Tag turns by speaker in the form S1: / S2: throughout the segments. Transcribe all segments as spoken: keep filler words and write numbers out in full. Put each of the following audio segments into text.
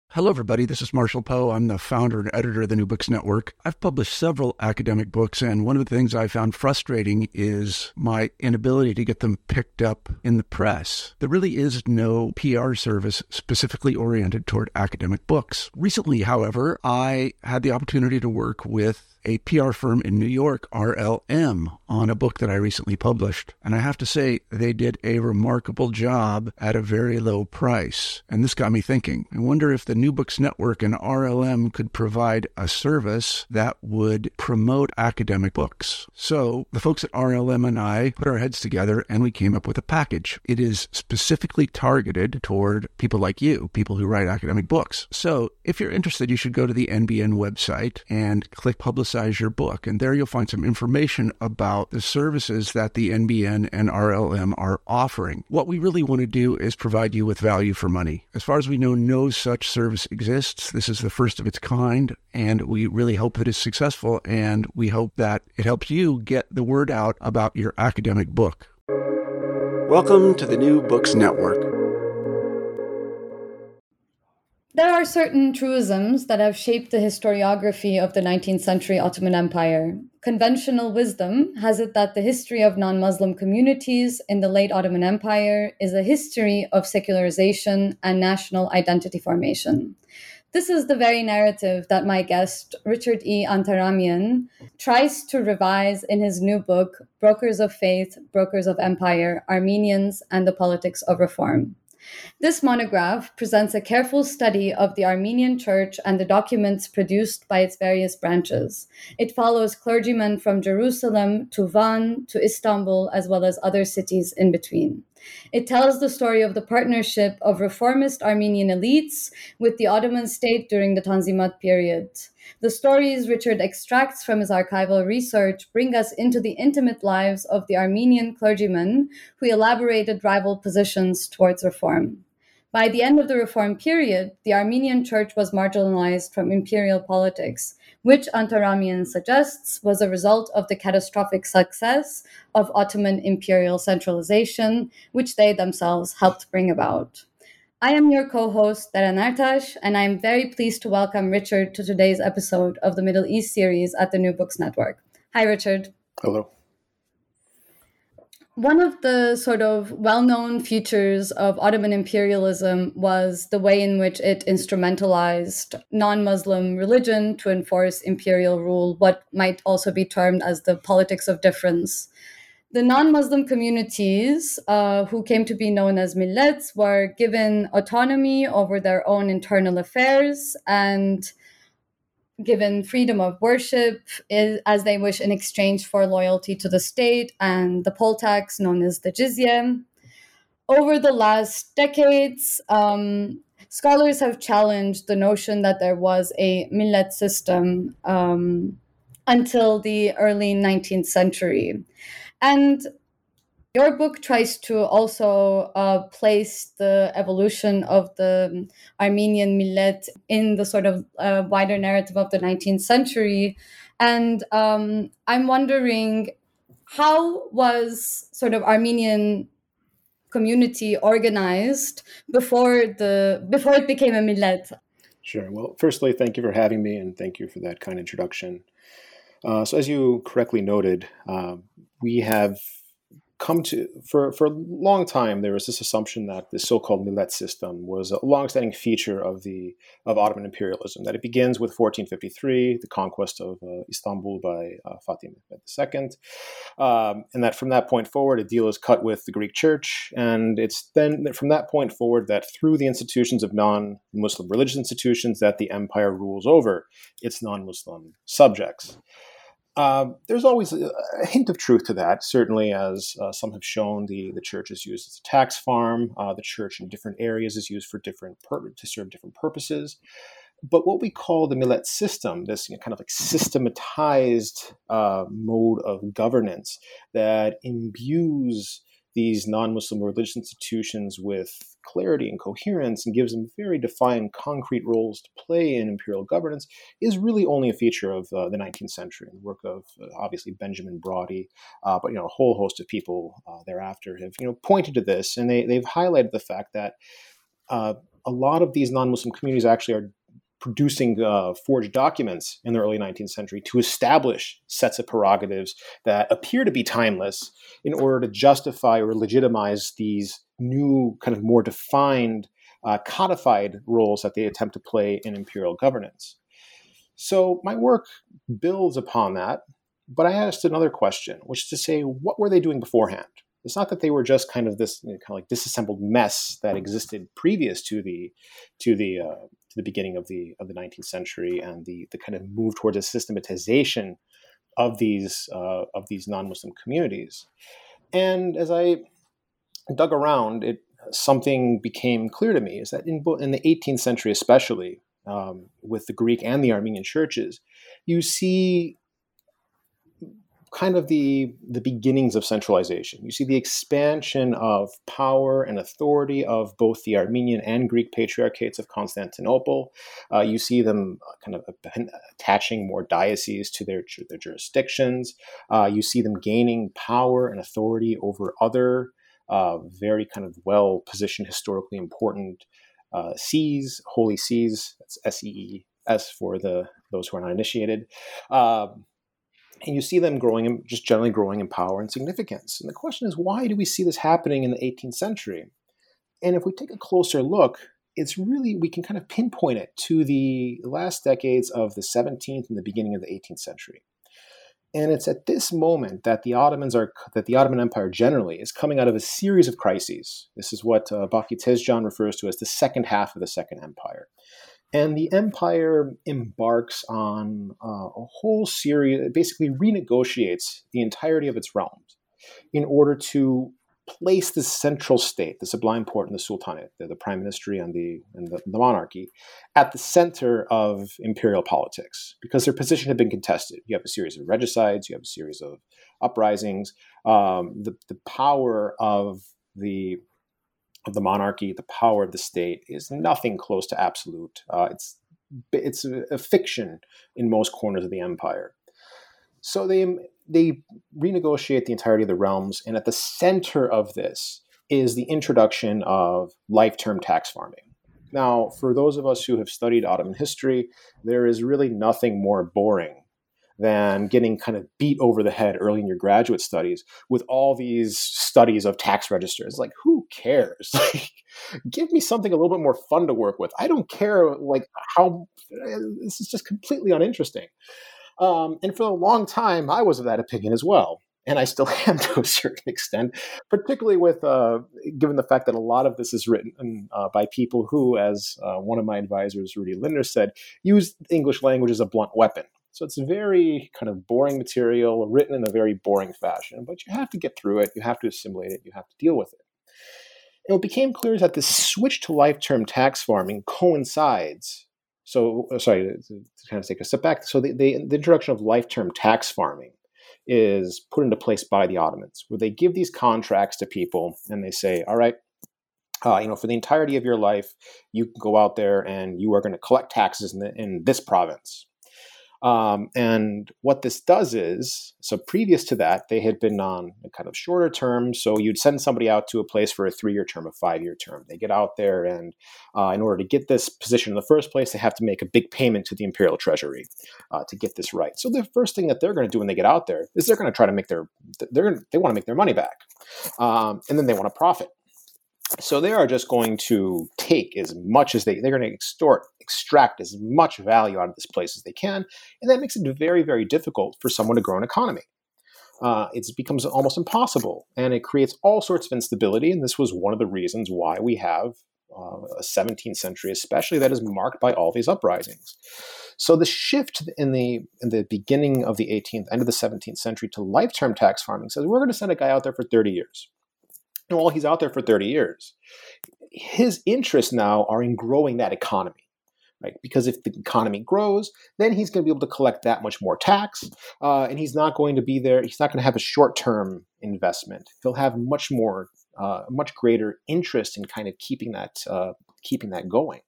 S1: Hello, everybody. This is Marshall Poe. I'm the founder and editor of the New Books Network. I've published several academic books, and one of the things I found frustrating is my inability to get them picked up in the press. There really is no P R service specifically oriented toward academic books. Recently, however, I had the opportunity to work with a P R firm in New York, R L M, on a book that I recently published. And I have to say, they did a remarkable job at a very low price. And this got me thinking. I wonder if the New Books Network and R L M could provide a service that would promote academic books. So the folks at R L M and I put our heads together and we came up with a package. It is specifically targeted toward people like you, people who write academic books. So if you're interested, you should go to the N B N website and click Publicize your book. And there you'll find some information about the services that the N B N and R L M are offering. What we really want to do is provide you with value for money. As far as we know, no such service exists. This is the first of its kind, and we really hope that it's successful, and we hope that it helps you get the word out about your academic book. Welcome to the New Books Network.
S2: There are certain truisms that have shaped the historiography of the nineteenth century Ottoman Empire. Conventional wisdom has it that the history of non-Muslim communities in the late Ottoman Empire is a history of secularization and national identity formation. This is the very narrative that my guest, Richard E. Antaramian, tries to revise in his new book, Brokers of Faith, Brokers of Empire, Armenians and the Politics of Reform. This monograph presents a careful study of the Armenian Church and the documents produced by its various branches. It follows clergymen from Jerusalem to Van to Istanbul, as well as other cities in between. It tells the story of the partnership of reformist Armenian elites with the Ottoman state during the Tanzimat period. The stories Richard extracts from his archival research bring us into the intimate lives of the Armenian clergymen who elaborated rival positions towards reform. By the end of the reform period, the Armenian church was marginalized from imperial politics, which Antaramian suggests was a result of the catastrophic success of Ottoman imperial centralization, which they themselves helped bring about. I am your co-host, Deren Artaş, and I am very pleased to welcome Richard to today's episode of the Middle East series at the New Books Network. Hi, Richard.
S3: Hello.
S2: One of the sort of well-known features of Ottoman imperialism was the way in which it instrumentalized non-Muslim religion to enforce imperial rule, what might also be termed as the politics of difference. The non-Muslim communities, uh, who came to be known as millets, were given autonomy over their own internal affairs and given freedom of worship as they wish in exchange for loyalty to the state and the poll tax known as the jizya. Over the last decades, um, scholars have challenged the notion that there was a millet system um, until the early nineteenth century. And your book tries to also uh, place the evolution of the Armenian millet in the sort of uh, wider narrative of the nineteenth century. And um, I'm wondering, how was sort of Armenian community organized before the before it became a millet?
S3: Sure. Well, firstly, thank you for having me, and thank you for that kind introduction. Uh, so as you correctly noted, uh, we have come to, for, for a long time, there was this assumption that the so-called millet system was a longstanding feature of the of Ottoman imperialism, that it begins with fourteen fifty-three, the conquest of uh, Istanbul by uh, Fatih Mehmed the Second, um, and that from that point forward, a deal is cut with the Greek Church, and it's then from that point forward that through the institutions of non-Muslim religious institutions that the empire rules over its non-Muslim subjects. Uh, there's always a, a hint of truth to that, certainly, as uh, some have shown. The, the church is used as a tax farm. Uh, the church in different areas is used for different pur- to serve different purposes. But what we call the millet system, this you know, kind of like systematized uh, mode of governance that imbues these non-Muslim religious institutions with clarity and coherence and gives them very defined concrete roles to play in imperial governance, is really only a feature of uh, the nineteenth century and the work of uh, obviously Benjamin Brodie, uh, but you know a whole host of people uh, thereafter have you know pointed to this, and they they've highlighted the fact that uh, a lot of these non-Muslim communities actually are producing uh, forged documents in the early nineteenth century to establish sets of prerogatives that appear to be timeless in order to justify or legitimize these new kind of more defined, uh, codified roles that they attempt to play in imperial governance. So my work builds upon that, but I asked another question, which is to say, what were they doing beforehand? It's not that they were just kind of this you know, kind of like disassembled mess that existed previous to the to the uh, to the beginning of the of the nineteenth century and the the kind of move towards a systematization of these uh, of these non-Muslim communities. And as I dug around, it something became clear to me is that in in the eighteenth century, especially um, with the Greek and the Armenian churches, you see kind of the, the beginnings of centralization. You see the expansion of power and authority of both the Armenian and Greek patriarchates of Constantinople. Uh, you see them kind of attaching more dioceses to their, their jurisdictions. Uh, you see them gaining power and authority over other uh, very kind of well-positioned, historically important uh, sees, holy sees. That's S E E S for the those who are not initiated. Uh, And you see them growing, just generally growing in power and significance. And the question is, why do we see this happening in the eighteenth century? And if we take a closer look, it's really, we can kind of pinpoint it to the last decades of the seventeenth and the beginning of the eighteenth century. And it's at this moment that the Ottomans are, that the Ottoman Empire generally is coming out of a series of crises. This is what uh, Baki Tezcan refers to as the second half of the Second Empire. And the empire embarks on uh, a whole series, it basically renegotiates the entirety of its realms in order to place the central state, the Sublime Porte and the Sultanate, the, the prime ministry and the and the, the monarchy, at the center of imperial politics, because their position had been contested. You have a series of regicides, you have a series of uprisings. Um, the, the power of the of the monarchy, the power of the state, is nothing close to absolute. Uh, it's it's a, a fiction in most corners of the empire. So they they renegotiate the entirety of the realms, and at the center of this is the introduction of life-term tax farming. Now, for those of us who have studied Ottoman history, there is really nothing more boring than getting kind of beat over the head early in your graduate studies with all these studies of tax registers. Like, who cares? Like, give me something a little bit more fun to work with. I don't care, like, how, this is just completely uninteresting. Um, and for a long time, I was of that opinion as well. And I still am to a certain extent, particularly with, uh, given the fact that a lot of this is written uh, by people who, as uh, one of my advisors, Rudy Linder, said, use English language as a blunt weapon. So it's very kind of boring material, written in a very boring fashion, but you have to get through it, you have to assimilate it, you have to deal with it. And what became clear is that the switch to life-term tax farming coincides. So, sorry, to, to kind of take a step back. So the, the, the introduction of life-term tax farming is put into place by the Ottomans, where they give these contracts to people and they say, all right, uh, you know, for the entirety of your life, you can go out there and you are going to collect taxes in, the, in this province. Um, and what this does is, so previous to that, they had been on a kind of shorter term. So you'd send somebody out to a place for a three-year term, a five-year term. They get out there, and uh, in order to get this position in the first place, they have to make a big payment to the imperial treasury uh, to get this right. So the first thing that they're going to do when they get out there is they're going to try to make their, they're going to, they want to make their money back, um, and then they want to profit. So they are just going to take as much as they, they're going to extort, extract as much value out of this place as they can. And that makes it very, very difficult for someone to grow an economy. Uh, it becomes almost impossible, and it creates all sorts of instability. And this was one of the reasons why we have uh, a seventeenth century, especially, that is marked by all these uprisings. So the shift in the in the beginning of the eighteenth, end of the seventeenth century to life-term tax farming says we're going to send a guy out there for thirty years. And while he's out there for thirty years, his interests now are in growing that economy, right? Because if the economy grows, then he's going to be able to collect that much more tax, uh, and he's not going to be there. He's not going to have a short-term investment. He'll have much more, uh, much greater interest in kind of keeping that, uh, keeping that going.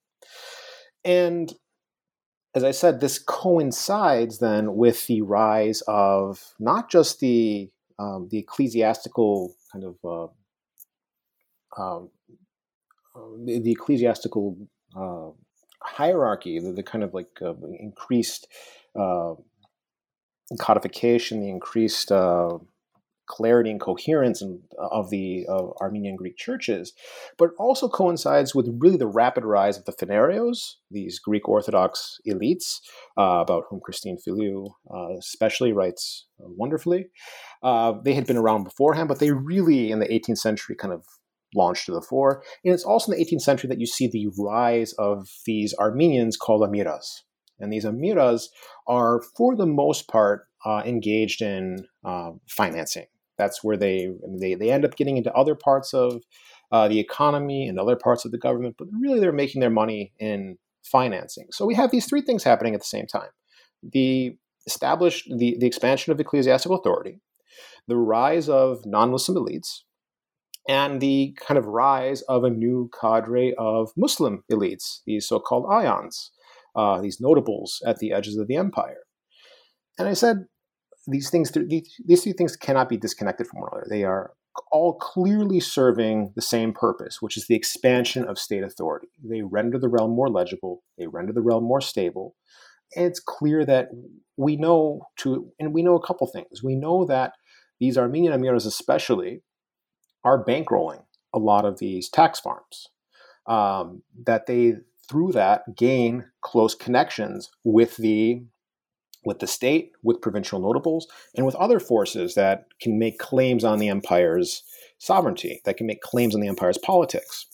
S3: And as I said, this coincides then with the rise of not just the um, the ecclesiastical kind of uh, Um, the, the ecclesiastical uh, hierarchy, the, the kind of like uh, increased uh, codification, the increased uh, clarity and coherence in, of the of Armenian Greek churches, but it also coincides with really the rapid rise of the Phanarios, these Greek Orthodox elites, uh, about whom Christine Filiu uh, especially writes uh, wonderfully. Uh, they had been around beforehand, but they really, in the eighteenth century, kind of launched to the fore. And it's also in the eighteenth century that you see the rise of these Armenians called amiras. And these amiras are, for the most part, uh, engaged in uh, financing. That's where they, they they end up getting into other parts of uh, the economy and other parts of the government, but really they're making their money in financing. So we have these three things happening at the same time: the established the, the expansion of ecclesiastical authority, the rise of non-Muslim elites, and the kind of rise of a new cadre of Muslim elites, these so-called ayans, uh, these notables at the edges of the empire. And I said, these things, these three things cannot be disconnected from one another. They are all clearly serving the same purpose, which is the expansion of state authority. They render the realm more legible. They render the realm more stable. And it's clear that we know to, and we know a couple things. We know that these Armenian amiras especially are bankrolling a lot of these tax farms, um, that they, through that, gain close connections with the with the state, with provincial notables, and with other forces that can make claims on the empire's sovereignty, that can make claims on the empire's politics.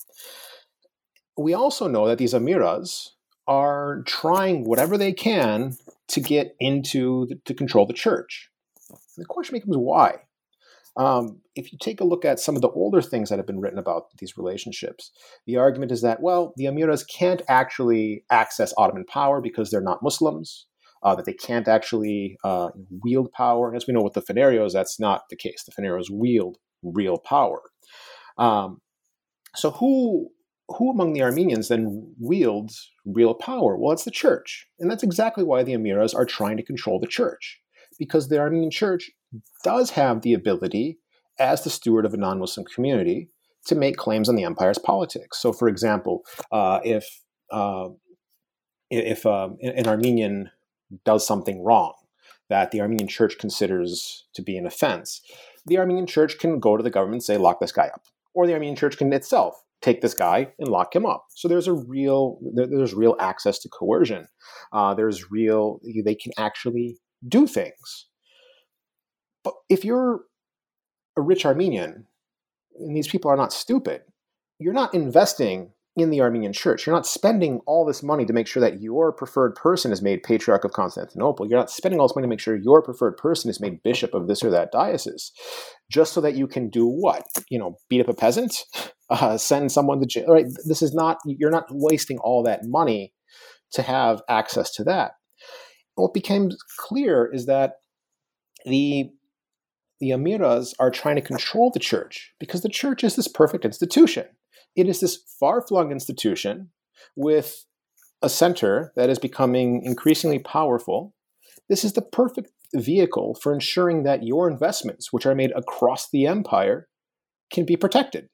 S3: We also know that these amiras are trying whatever they can to get into, the, to control the church. And the question becomes why? Um, if you take a look at some of the older things that have been written about these relationships, the argument is that, well, the amiras can't actually access Ottoman power because they're not Muslims. Uh, that they can't actually uh, wield power. And as we know with the Phanarios, that's not the case. The Phanarios wield real power. Um, so who who among the Armenians then wields real power? Well, it's the church. And that's exactly why the amiras are trying to control the church, because the Armenian church does have the ability, as the steward of a non-Muslim community, to make claims on the empire's politics. So, for example, uh, if uh, if um, an Armenian does something wrong that the Armenian church considers to be an offense, the Armenian church can go to the government and say, lock this guy up. Or the Armenian church can itself take this guy and lock him up. So there's a real, there, there's real access to coercion. Uh, there's real, they can actually do things. But if you're a rich Armenian, and these people are not stupid, you're not investing in the Armenian church. You're not spending all this money to make sure that your preferred person is made Patriarch of Constantinople. You're not spending all this money to make sure your preferred person is made bishop of this or that diocese, just so that you can do what? You know, beat up a peasant, uh, send someone to jail. Right? This is not, you're not wasting all that money to have access to that. And what became clear is that the the amiras are trying to control the church because the church is this perfect institution. It is this far-flung institution with a center that is becoming increasingly powerful. This is the perfect vehicle for ensuring that your investments, which are made across the empire, can be protected.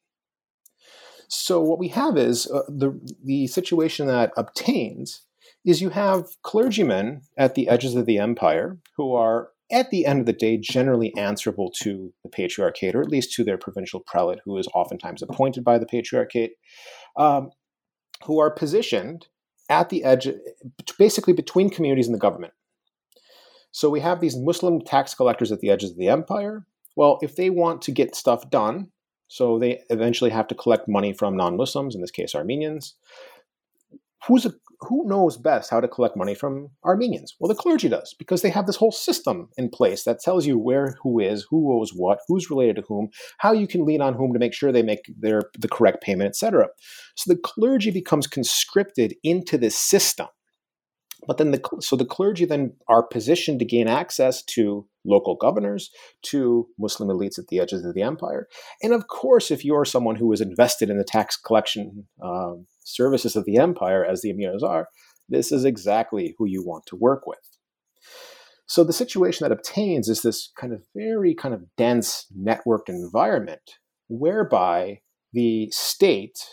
S3: So what we have is uh, the, the situation that obtains is you have clergymen at the edges of the empire who are, at the end of the day, generally answerable to the patriarchate, or at least to their provincial prelate, who is oftentimes appointed by the patriarchate, um, who are positioned at the edge, basically between communities and the government. So we have these Muslim tax collectors at the edges of the empire. Well, if they want to get stuff done, so they eventually have to collect money from non-Muslims, in this case Armenians, who's a Who knows best how to collect money from Armenians? Well, the clergy does, because they have this whole system in place that tells you where who is, who owes what, who's related to whom, how you can lean on whom to make sure they make their the correct payment, et cetera. So the clergy becomes conscripted into this system. But then the so the clergy then are positioned to gain access to local governors, to Muslim elites at the edges of the empire. And of course, if you're someone who is invested in the tax collection um, services of the empire, as the emirs are, this is exactly who you want to work with. So the situation that obtains is this kind of very kind of dense networked environment whereby the state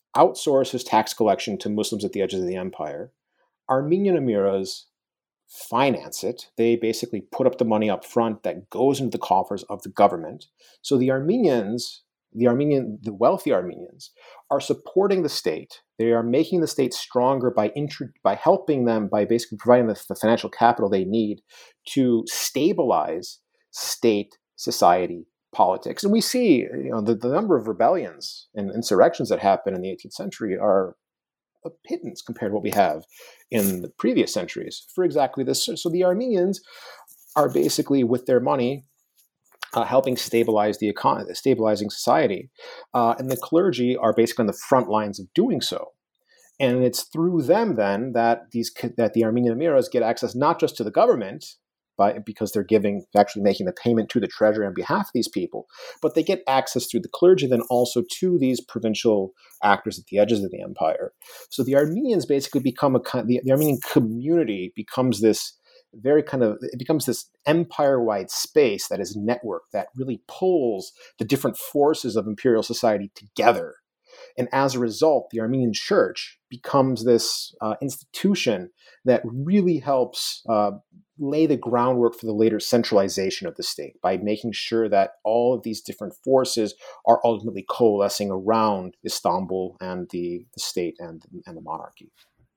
S3: outsources tax collection to Muslims at the edges of the empire. Armenian emiras finance it. They basically put up the money up front that goes into the coffers of the government. So the Armenians, the Armenian, the wealthy Armenians, are supporting the state. They are making the state stronger by intro, by helping them, by basically providing the, the financial capital they need to stabilize state, society, politics. And we see, you know, the, the number of rebellions and insurrections that happen in the eighteenth century are a pittance compared to what we have in the previous centuries for exactly this. So the Armenians are basically, with their money, uh, helping stabilize the economy, stabilizing society. Uh, and the clergy are basically on the front lines of doing so. And it's through them then that these that the Armenian emiras get access not just to the government, by, because they're giving, actually making the payment to the treasury on behalf of these people, but they get access through the clergy then also to these provincial actors at the edges of the empire. So the Armenians basically become a the, the Armenian community becomes this very kind of it becomes this empire-wide space that is networked that really pulls the different forces of imperial society together. And as a result, the Armenian church becomes this uh, institution that really helps uh, lay the groundwork for the later centralization of the state by making sure that all of these different forces are ultimately coalescing around Istanbul and the, the state and, and the monarchy.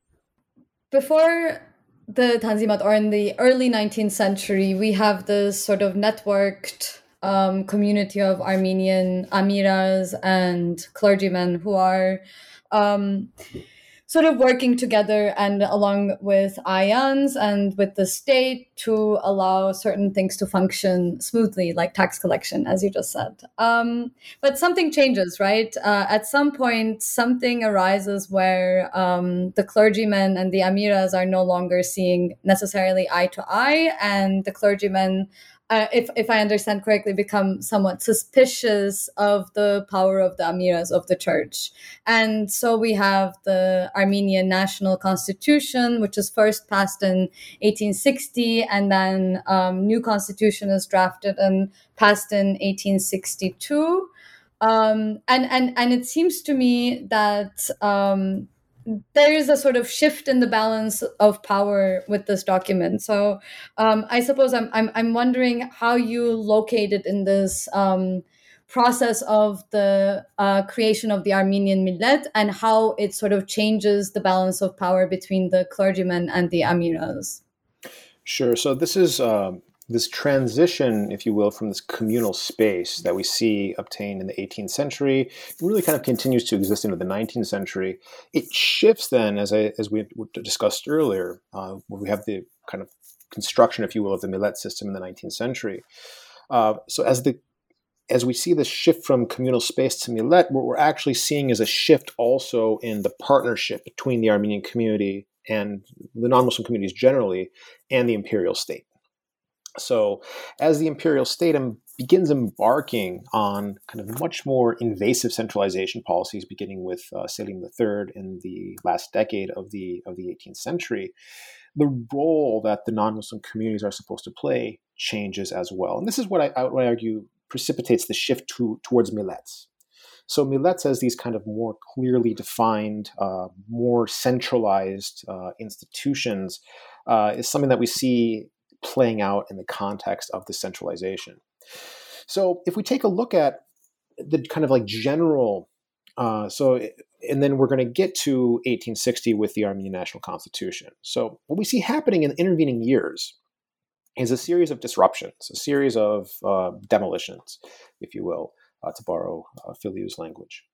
S2: Before the Tanzimat, or in the early nineteenth century, we have this sort of networked um, community of Armenian amiras and clergymen who are um, sort of working together and along with ayans and with the state to allow certain things to function smoothly, like tax collection, as you just said. Um, but something changes, right? Uh, at some point, something arises where um, the clergymen and the amiras are no longer seeing necessarily eye to eye, and the clergymen, Uh, if if I understand correctly, become somewhat suspicious of the power of the amiras of the church. And so we have the Armenian National Constitution, which is first passed in eighteen sixty, and then um, new constitution is drafted and passed in eighteen sixty-two. Um, and, and, and it seems to me that um, there is a sort of shift in the balance of power with this document. So um, I suppose I'm, I'm I'm wondering how you located in this um, process of the uh, creation of the Armenian millet and how it sort of changes the balance of power between the clergymen and the amiras.
S3: Sure. So this is um, this transition, if you will, from this communal space that we see obtained in the eighteenth century, really kind of continues to exist into the nineteenth century. It shifts then, as I as we discussed earlier, uh, where we have the kind of construction, if you will, of the millet system in the nineteenth century. Uh, so as the as we see the shift from communal space to millet, what we're actually seeing is a shift also in the partnership between the Armenian community and the non-Muslim communities generally and the imperial state. So as the imperial state em- begins embarking on kind of much more invasive centralization policies, beginning with uh, Selim the Third in the last decade of the of the eighteenth century, the role that the non-Muslim communities are supposed to play changes as well. And this is what I, I would argue precipitates the shift to, towards millets. So millets as these kind of more clearly defined, uh, more centralized uh, institutions uh, is something that we see playing out in the context of the centralization. So if we take a look at the kind of like general, uh, so and then we're going to get to eighteen sixty with the Armenian National Constitution. So what we see happening in the intervening years is a series of disruptions, a series of uh, demolitions, if you will, uh, to borrow uh, Filiu's language.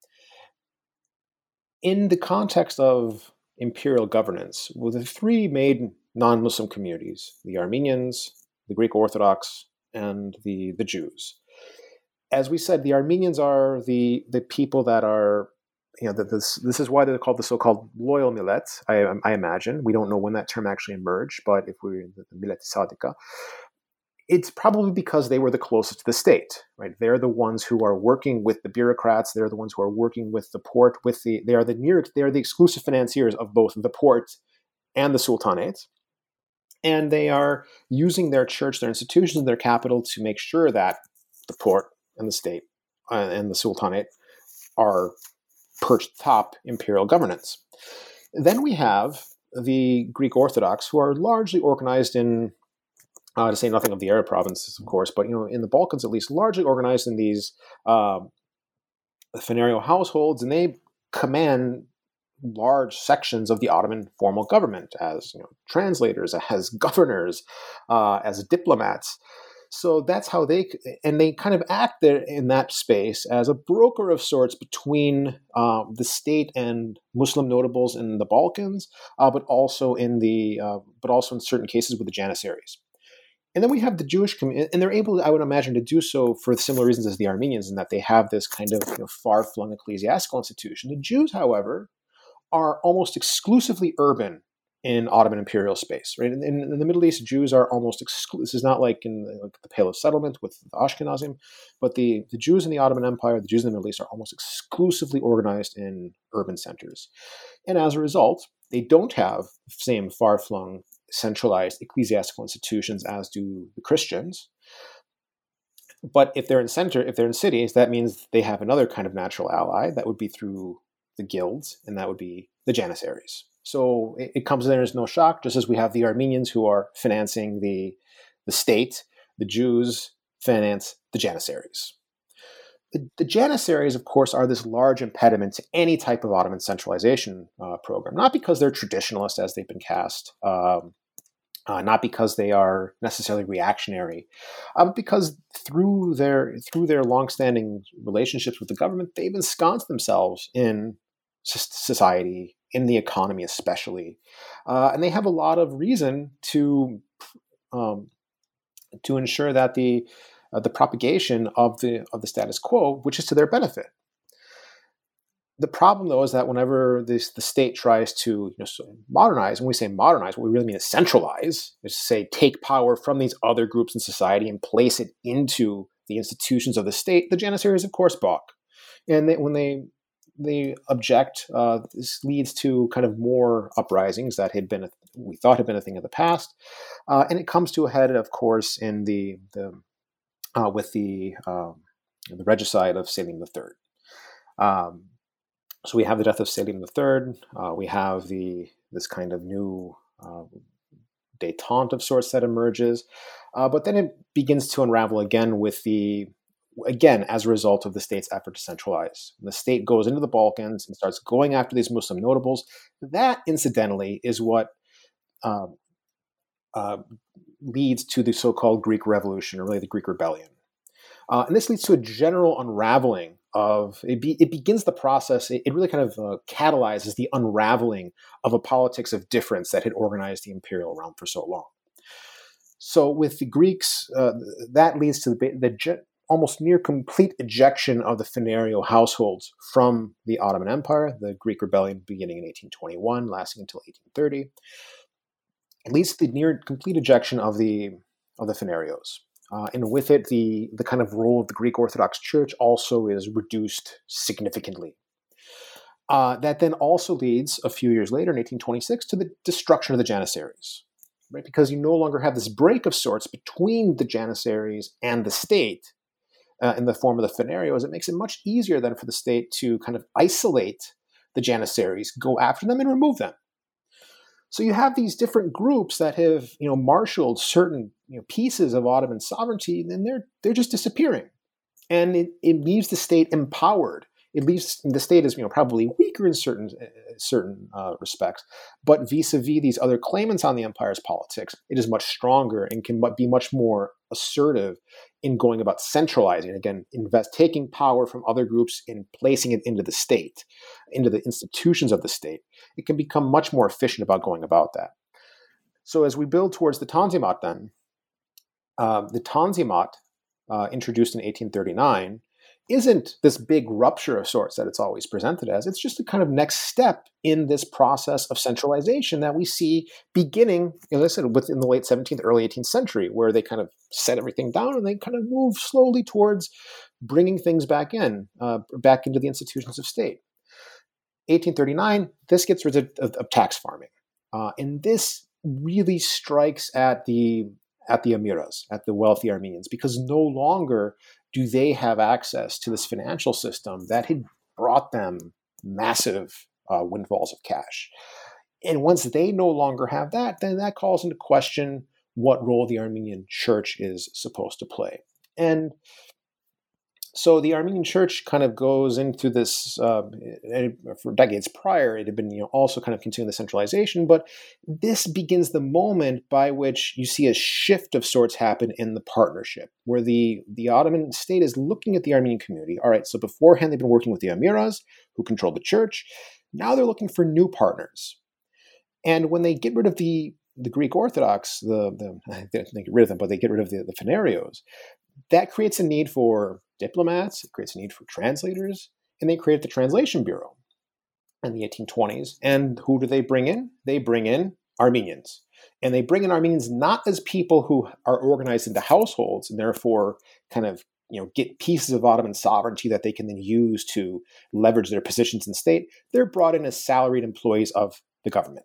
S3: In the context of imperial governance, well, the three main non-Muslim communities, the Armenians, the Greek Orthodox, and the, the Jews. As we said, the Armenians are the, the people that are, you know, the, this, this is why they're called the so-called loyal millets, I, I imagine. We don't know when that term actually emerged, but if we're in the millet sadika, it's probably because they were the closest to the state, right? They're the ones who are working with the bureaucrats. They're the ones who are working with the port, with the, they are the near, they are the exclusive financiers of both the port and the sultanate. And they are using their church, their institutions, their capital to make sure that the port and the state uh, and the sultanate are perched atop imperial governance. Then we have the Greek Orthodox, who are largely organized in, uh, to say nothing of the Arab provinces, of course, but you know, in the Balkans at least, largely organized in these uh, funereal households, and they command large sections of the Ottoman formal government as you know, translators, as governors, uh, as diplomats. So that's how they, and they kind of act there in that space as a broker of sorts between um, the state and Muslim notables in the Balkans, uh, but also in the, uh, but also in certain cases with the Janissaries. And then we have the Jewish community, and they're able, I would imagine, to do so for similar reasons as the Armenians, in that they have this kind of you know, far-flung ecclesiastical institution. The Jews, however, are almost exclusively urban in Ottoman imperial space, right? In, in, in the Middle East, Jews are almost exclusive. This is not like in the, like the Pale of Settlement with the Ashkenazim, but the, the Jews in the Ottoman Empire, the Jews in the Middle East are almost exclusively organized in urban centers. And as a result, they don't have the same far-flung, centralized ecclesiastical institutions as do the Christians. But if they're in center, if they're in cities, that means they have another kind of natural ally. That would be through the guilds, and that would be the Janissaries. So it, it comes there as no shock, just as we have the Armenians who are financing the, the state, the Jews finance the Janissaries. The, the Janissaries, of course, are this large impediment to any type of Ottoman centralization uh, program, not because they're traditionalist as they've been cast, um, uh, not because they are necessarily reactionary, uh, but because through their through their longstanding relationships with the government, they've ensconced themselves in society, in the economy especially, uh, and they have a lot of reason to um, to ensure that the uh, the propagation of the of the status quo, which is to their benefit. The problem, though, is that whenever this, the state tries to you know, so modernize, when we say modernize, what we really mean is centralize, is to say take power from these other groups in society and place it into the institutions of the state, the Janissaries, of course, balk. And they, when they they object, uh, this leads to kind of more uprisings that had been, a, we thought had been a thing of the past. Uh, and it comes to a head, of course, in the, the uh, with the um, the regicide of Selim the Third. Um, so we have the death of Selim the Third. Uh, we have the this kind of new uh, détente of sorts that emerges. Uh, but then it begins to unravel again with the again, as a result of the state's effort to centralize. The state goes into the Balkans and starts going after these Muslim notables. That, incidentally, is what uh, uh, leads to the so-called Greek Revolution, or really the Greek Rebellion. Uh, and this leads to a general unraveling of, it, be, it begins the process, it, it really kind of uh, catalyzes the unraveling of a politics of difference that had organized the imperial realm for so long. So with the Greeks, uh, that leads to the, the almost near complete ejection of the funereal households from the Ottoman Empire, the Greek Rebellion beginning in eighteen twenty-one, lasting until eighteen thirty. It leads to the near complete ejection of the of the funerarios. Uh, and with it, the, the kind of role of the Greek Orthodox Church also is reduced significantly. Uh, that then also leads, a few years later, in eighteen twenty-six, to the destruction of the Janissaries, right? Because you no longer have this break of sorts between the Janissaries and the state, Uh, in the form of the funerarios. It makes it much easier then for the state to kind of isolate the Janissaries, go after them, and remove them. So you have these different groups that have, you know, marshaled certain you know, pieces of Ottoman sovereignty, and they're they're just disappearing, and it, it leaves the state empowered. It leaves the state as you know probably weaker in certain uh, certain uh, respects, but vis-a-vis these other claimants on the empire's politics, it is much stronger and can be much more assertive in going about centralizing, again, invest, taking power from other groups and placing it into the state, into the institutions of the state. It can become much more efficient about going about that. So as we build towards the Tanzimat then, uh, the Tanzimat, uh, introduced in eighteen thirty-nine, isn't this big rupture of sorts that it's always presented as. It's just a kind of next step in this process of centralization that we see beginning, as I said, within the late seventeenth, early eighteenth century, where they kind of set everything down and they kind of move slowly towards bringing things back in, uh, back into the institutions of state. eighteen thirty-nine, this gets rid of, of, of tax farming. Uh, and this really strikes at the at the Emiras, at the wealthy Armenians, because no longer do they have access to this financial system that had brought them massive uh, windfalls of cash. And once they no longer have that, then that calls into question what role the Armenian Church is supposed to play. And so the Armenian Church kind of goes into this, uh, for decades prior, it had been you know, also kind of continuing the centralization, but this begins the moment by which you see a shift of sorts happen in the partnership, where the, the Ottoman state is looking at the Armenian community. All right, so beforehand they've been working with the emirs, who controlled the church. Now they're looking for new partners. And when they get rid of the, the Greek Orthodox, the, the they don't get rid of them, but they get rid of the, the Phanarios, that creates a need for diplomats, it creates a need for translators, and they create the Translation Bureau in the eighteen twenties. And who do they bring in? They bring in Armenians. And they bring in Armenians not as people who are organized into households and therefore kind of you know, get pieces of Ottoman sovereignty that they can then use to leverage their positions in the state. They're brought in as salaried employees of the government.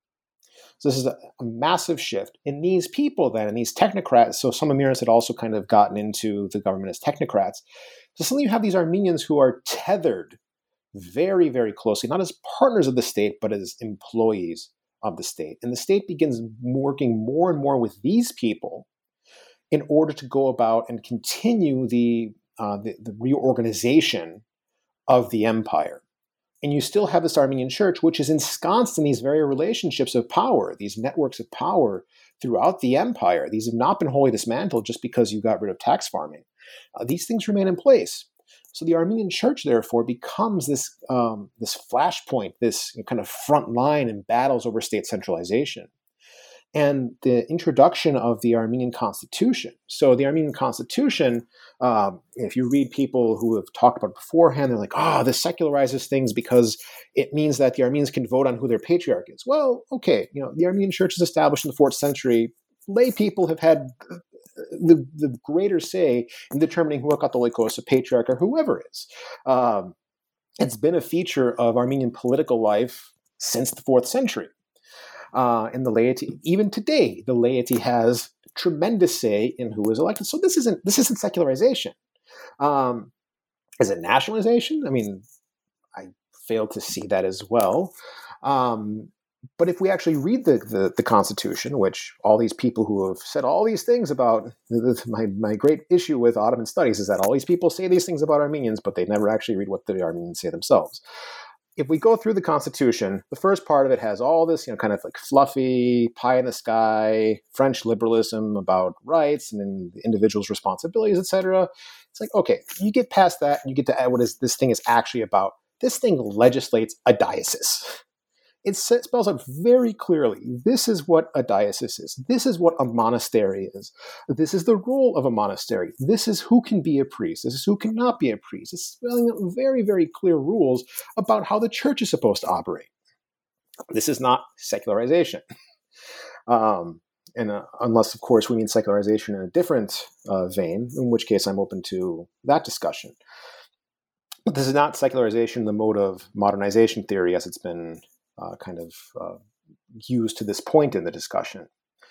S3: So this is a, a massive shift. And these people then, and these technocrats, so some emirs had also kind of gotten into the government as technocrats. So suddenly you have these Armenians who are tethered very, very closely, not as partners of the state, but as employees of the state. And the state begins working more and more with these people in order to go about and continue the, uh, the, the reorganization of the empire. And you still have this Armenian Church, which is ensconced in these very relationships of power, these networks of power throughout the empire. These have not been wholly dismantled just because you got rid of tax farming. Uh, these things remain in place. So the Armenian Church, therefore, becomes this, um, this flashpoint, this you know, kind of front line in battles over state centralization. And the introduction of the Armenian Constitution. So the Armenian Constitution, um, if you read people who have talked about it beforehand, they're like, oh, this secularizes things because it means that the Armenians can vote on who their patriarch is. Well, okay, you know, the Armenian Church is established in the fourth century. Lay people have had the, the greater say in determining who a Catholicos, a patriarch, or whoever is. Um, it's been a feature of Armenian political life since the fourth century. Uh, and the laity, even today, the laity has tremendous say in who is elected. So this isn't this isn't secularization. Um, is it nationalization? I mean, I fail to see that as well. Um, but if we actually read the, the the Constitution, which all these people who have said all these things about my my great issue with Ottoman studies is that all these people say these things about Armenians, but they never actually read what the Armenians say themselves. If we go through the Constitution, the first part of it has all this, you know, kind of like fluffy, pie in the sky, French liberalism about rights and individuals' responsibilities, et cetera. It's like, okay, you get past that, you get to what is this thing is actually about. This thing legislates a diocese. It spells out very clearly, this is what a diocese is. This is what a monastery is. This is the role of a monastery. This is who can be a priest. This is who cannot be a priest. It's spelling out very, very clear rules about how the church is supposed to operate. This is not secularization. Um, and uh, unless, of course, we mean secularization in a different uh, vein, in which case I'm open to that discussion. But this is not secularization in the mode of modernization theory as it's been Uh, kind of uh, used to this point in the discussion.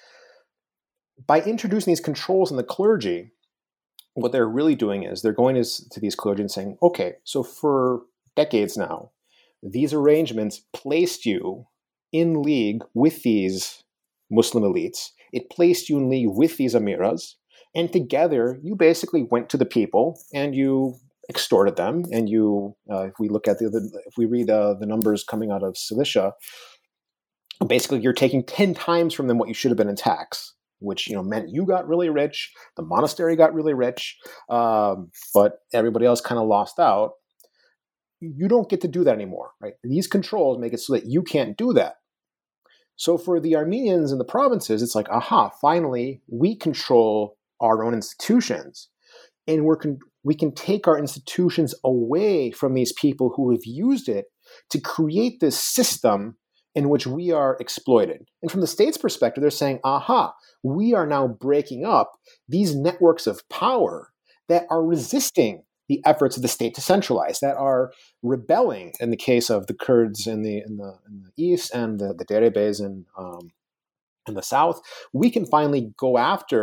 S3: By introducing these controls in the clergy, what they're really doing is they're going to, to these clergy and saying, okay, so for decades now, these arrangements placed you in league with these Muslim elites. It placed you in league with these emirs, and together you basically went to the people and you extorted them. And you, uh, if we look at the, the if we read uh, the numbers coming out of Cilicia, basically you're taking ten times from them what you should have been in tax, which you know meant you got really rich, the monastery got really rich, um, but everybody else kind of lost out. You don't get to do that anymore, right? These controls make it so that you can't do that. So for the Armenians in the provinces, it's like, aha, finally we control our own institutions, and we're con- we can take our institutions away from these people who have used it to create this system in which we are exploited. And from the state's perspective, they're saying, aha, we are now breaking up these networks of power that are resisting the efforts of the state to centralize, that are rebelling in the case of the Kurds in the in the, in the east and the, the Derebes in, um, in the south. We can finally go after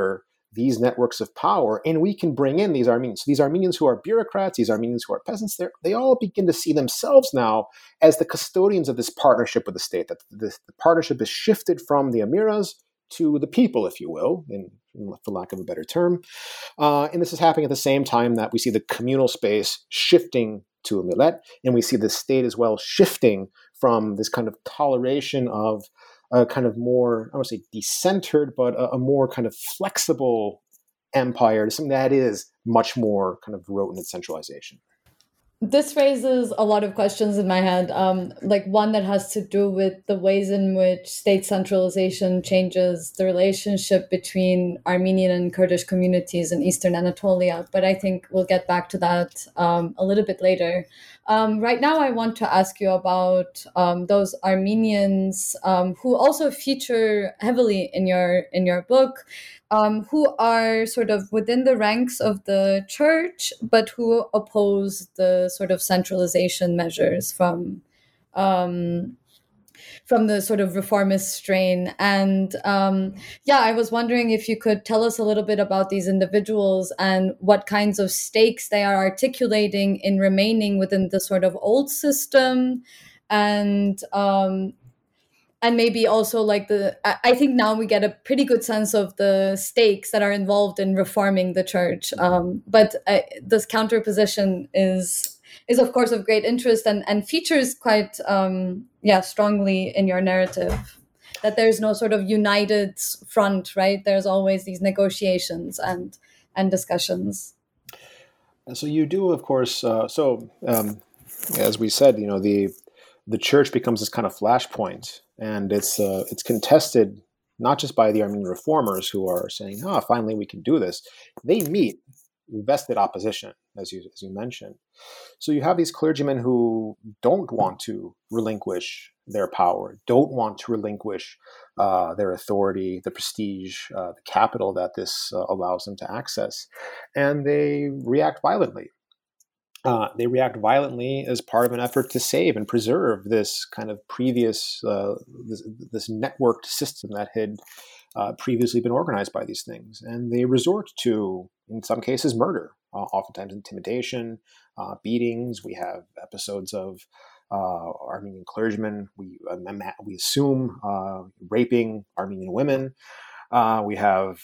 S3: these networks of power, and we can bring in these Armenians. So these Armenians who are bureaucrats, these Armenians who are peasants, they all begin to see themselves now as the custodians of this partnership with the state, that this, the partnership is shifted from the emiras to the people, if you will, in, for lack of a better term. Uh, and this is happening at the same time that we see the communal space shifting to a millet, and we see the state as well shifting from this kind of toleration of a kind of more, I don't want to say decentered, but a, a more kind of flexible empire to something that is much more kind of rote in its centralization.
S2: This raises a lot of questions in my head, um, like one that has to do with the ways in which state centralization changes the relationship between Armenian and Kurdish communities in Eastern Anatolia. But I think we'll get back to that um, a little bit later. Um, right now, I want to ask you about um, those Armenians um, who also feature heavily in your in your book, Um, who are sort of within the ranks of the church, but who oppose the sort of centralization measures from um, from the sort of reformist strain. And um, yeah, I was wondering if you could tell us a little bit about these individuals and what kinds of stakes they are articulating in remaining within the sort of old system, and um, and maybe also like the, I think now we get a pretty good sense of the stakes that are involved in reforming the church. Um, but uh, this counterposition is, is of course of great interest and, and features quite, um, yeah, strongly in your narrative, that there's no sort of united front, right? There's always these negotiations and, and discussions.
S3: And so you do, of course, uh, so um, as we said, you know, the, the church becomes this kind of flashpoint. And it's uh, it's contested not just by the Armenian reformers who are saying, "Ah, oh, finally we can do this." They meet vested opposition, as you as you mentioned. So you have these clergymen who don't want to relinquish their power, don't want to relinquish uh, their authority, the prestige, uh, the capital that this uh, allows them to access, and they react violently. Uh, they react violently as part of an effort to save and preserve this kind of previous, uh, this, this networked system that had uh, previously been organized by these things. And they resort to, in some cases, murder, uh, oftentimes intimidation, uh, beatings. We have episodes of uh, Armenian clergymen, we, uh, we assume, uh, raping Armenian women. Uh, we have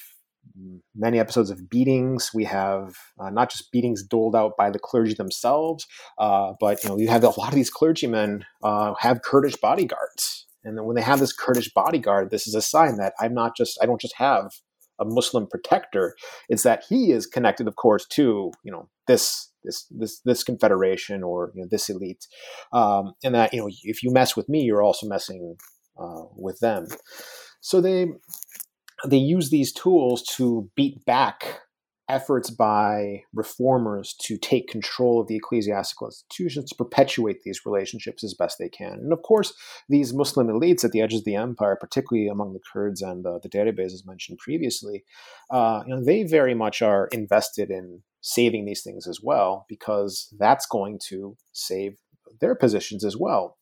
S3: many episodes of beatings. We have uh, not just beatings doled out by the clergy themselves, uh, but you know you have a lot of these clergymen uh, have Kurdish bodyguards, and then when they have this Kurdish bodyguard, this is a sign that I'm not just I don't just have a Muslim protector. It's that he is connected, of course, to you know this this this this confederation or you know this elite, um, and that you know if you mess with me, you're also messing uh, with them. So they. They use these tools to beat back efforts by reformers to take control of the ecclesiastical institutions, to perpetuate these relationships as best they can. And of course, these Muslim elites at the edges of the empire, particularly among the Kurds and uh, the Derebes, as mentioned previously, uh, you know, they very much are invested in saving these things as well, because that's going to save their positions as well.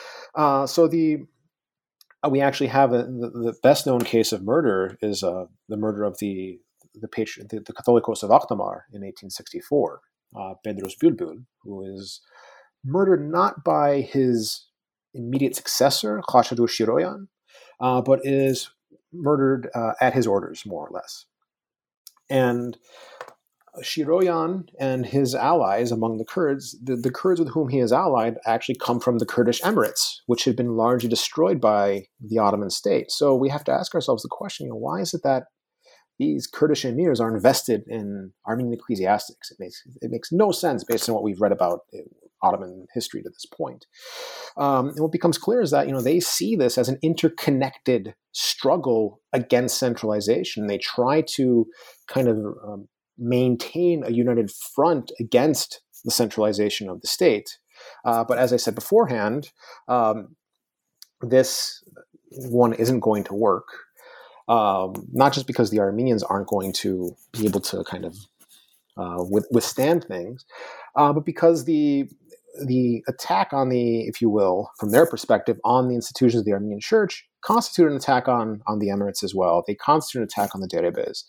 S3: Uh, so the We actually have a, the, the best known case of murder is uh, the murder of the the, patron, the the Catholicos of Akhtamar in eighteen sixty-four, uh, Bedros Bulbul, who is murdered not by his immediate successor, Khashoggi Shiroyan, uh, but is murdered uh, at his orders, more or less. And Shiroyan and his allies among the Kurds, the, the Kurds with whom he is allied actually come from the Kurdish Emirates, which had been largely destroyed by the Ottoman state. So we have to ask ourselves the question, you know, why is it that these Kurdish emirs are invested in Armenian ecclesiastics? It makes, it makes no sense based on what we've read about Ottoman history to this point. Um, and what becomes clear is that, you know, they see this as an interconnected struggle against centralization. They try to kind of um, maintain a united front against the centralization of the state. Uh, but as I said beforehand, um, this one isn't going to work, um, not just because the Armenians aren't going to be able to kind of uh, withstand things, uh, but because the the attack on the, if you will, from their perspective, on the institutions of the Armenian Church constitute an attack on, on the Emirates as well. They constitute an attack on the Derebes.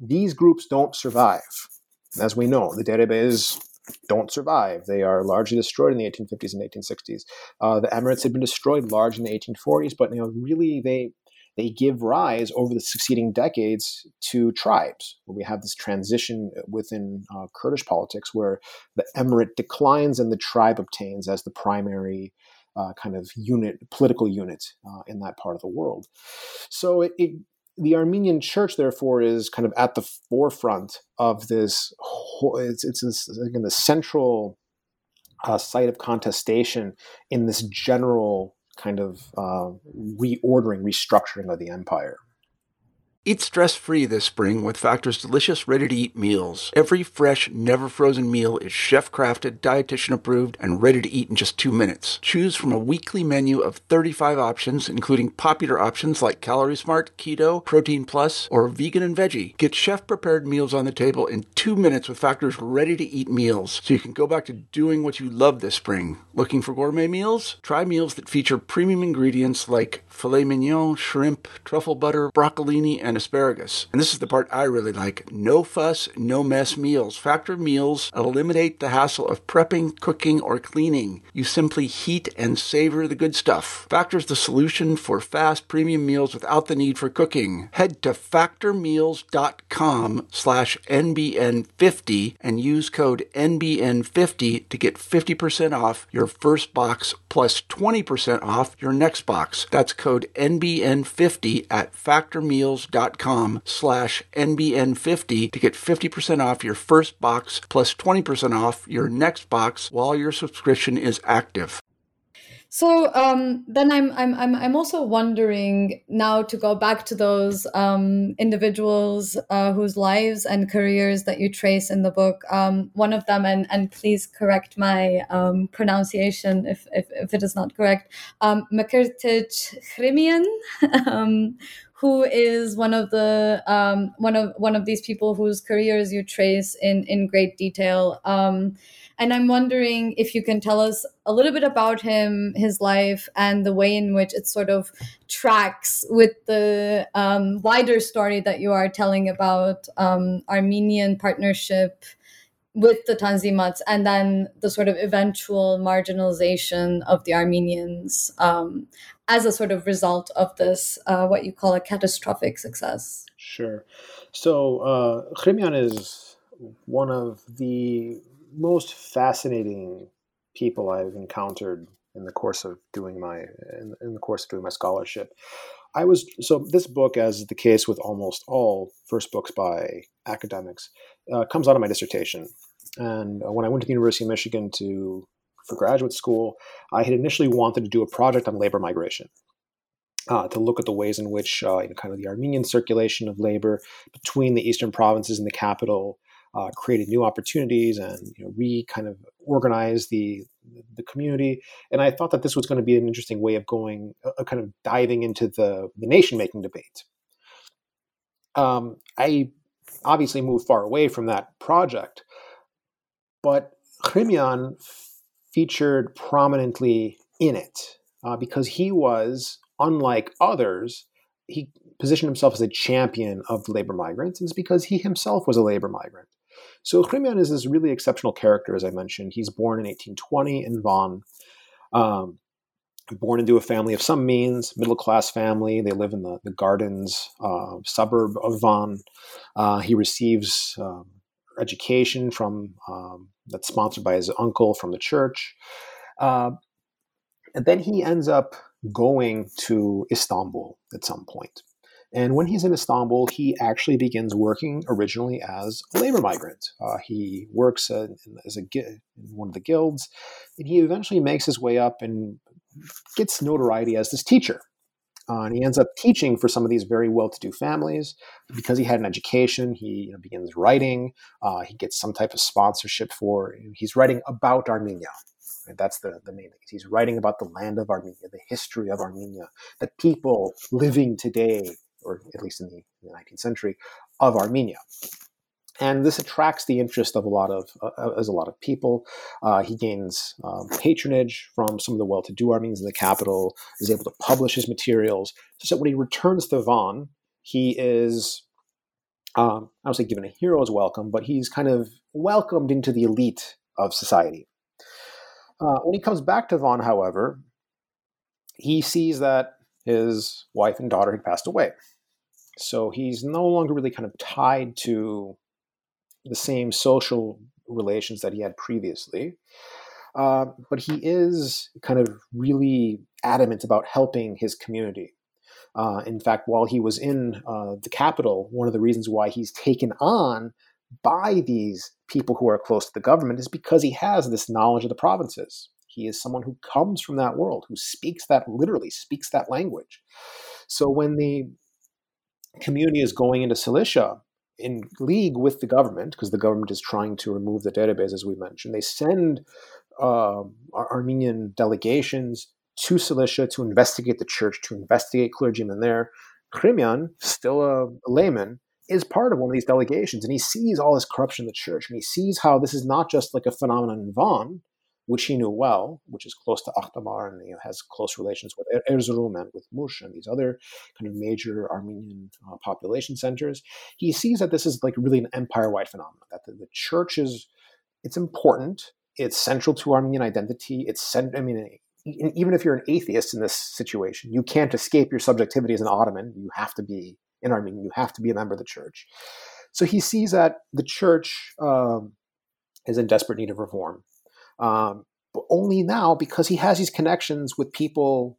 S3: these groups don't survive. As we know, the Derebes don't survive. They are largely destroyed in the eighteen fifties and eighteen sixties. Uh, the Emirates had been destroyed largely in the eighteen forties, but you know, really they they give rise over the succeeding decades to tribes. We have this transition within uh, Kurdish politics where the emirate declines and the tribe obtains as the primary uh, kind of unit, political unit uh, in that part of the world. So it, it the Armenian church, therefore, is kind of at the forefront of this. Whole, it's it's this, again, the central uh, site of contestation in this general kind of uh, reordering, restructuring of the empire.
S1: Eat stress-free this spring with Factor's delicious, ready-to-eat meals. Every fresh, never-frozen meal is chef-crafted, dietitian-approved, and ready to eat in just two minutes. Choose from a weekly menu of thirty-five options, including popular options like Calorie Smart, Keto, Protein Plus, or Vegan and Veggie. Get chef-prepared meals on the table in two minutes with Factor's ready-to-eat meals, so you can go back to doing what you love this spring. Looking for gourmet meals? Try meals that feature premium ingredients like filet mignon, shrimp, truffle butter, broccolini, and asparagus. And this is the part I really like. No fuss, no mess meals. Factor meals eliminate the hassle of prepping, cooking, or cleaning. You simply heat and savor the good stuff. Factor's the solution for fast premium meals without the need for cooking. Head to factormeals.com slash NBN50 and use code N B N fifty to get fifty percent off your first box plus twenty percent off your next box. That's code N B N fifty at factormeals.com slash N B N fifty to get fifty percent off your first box plus twenty percent off your next box while your subscription is active.
S2: So um, then I'm I'm I'm I'm also wondering now to go back to those um, individuals uh, whose lives and careers that you trace in the book. Um, one of them, and and please correct my um, pronunciation if, if if it is not correct, um, Mekirtich Hrimian, um, who is one of the um, one of one of these people whose careers you trace in in great detail. Um, And I'm wondering if you can tell us a little bit about him, his life, and the way in which it sort of tracks with the um, wider story that you are telling about um, Armenian partnership with the Tanzimats, and then the sort of eventual marginalization of the Armenians um, as a sort of result of this, uh, what you call a catastrophic success.
S3: Sure. So uh, Hrimian is one of the most fascinating people I've encountered in the course of doing my in, in the course of doing my scholarship. I was so this book, as is the case with almost all first books by academics, uh, comes out of my dissertation. And uh, when I went to the University of Michigan to for graduate school, I had initially wanted to do a project on labor migration, uh, to look at the ways in which uh, you know, kind of the Armenian circulation of labor between the eastern provinces and the capital Uh, created new opportunities and you know, re kind of organize the the community. And I thought that this was going to be an interesting way of going, uh, kind of diving into the, the nation making debate. Um, I obviously moved far away from that project, but Hrimian featured prominently in it uh, because he was, unlike others, he positioned himself as a champion of labor migrants, and it's because he himself was a labor migrant. So Hrimian is this really exceptional character, as I mentioned. He's born in eighteen twenty in Van, um, born into a family of some means, middle-class family. They live in the, the Gardens uh, suburb of Van. Uh, he receives um, education from um, that's sponsored by his uncle from the church. Uh, and then he ends up going to Istanbul at some point. And when he's in Istanbul, he actually begins working originally as a labor migrant. Uh, he works uh, as a in one of the guilds, and he eventually makes his way up and gets notoriety as this teacher. Uh, and he ends up teaching for some of these very well-to-do families. Because he had an education, he you know, begins writing. Uh, he gets some type of sponsorship for. He's writing about Armenia. And that's the, the main thing. He's writing about the land of Armenia, the history of Armenia, the people living today, or at least in the, in the nineteenth century, of Armenia. And this attracts the interest of a lot of, uh, as a lot of people. Uh, he gains um, patronage from some of the well-to-do Armenians in the capital, is able to publish his materials, so that when he returns to Van, he is Um, I don't say given a hero's welcome, but he's kind of welcomed into the elite of society. Uh, when he comes back to Van, however, he sees that his wife and daughter had passed away. So he's no longer really kind of tied to the same social relations that he had previously. Uh, but he is kind of really adamant about helping his community. Uh, in fact, while he was in uh, the capital, one of the reasons why he's taken on by these people who are close to the government is because he has this knowledge of the provinces. He is someone who comes from that world, who speaks that, literally speaks that language. So when the community is going into Cilicia in league with the government, because the government is trying to remove the database, as we mentioned, they send uh, Armenian delegations to Cilicia to investigate the church, to investigate clergymen there. Khrimian, still a layman, is part of one of these delegations, and he sees all this corruption in the church, and he sees how this is not just like a phenomenon in Van, which he knew well, which is close to Akhtamar and, you know, has close relations with Erzurum and with Mush and these other kind of major Armenian uh, population centers. He sees that this is like really an empire-wide phenomenon, that the, the church is, it's important, it's central to Armenian identity, it's, cent- I mean, even if you're an atheist in this situation, you can't escape your subjectivity as an Ottoman. You have to be in Armenia, you have to be a member of the church. So he sees that the church um, is in desperate need of reform. Um, but only now, because he has these connections with people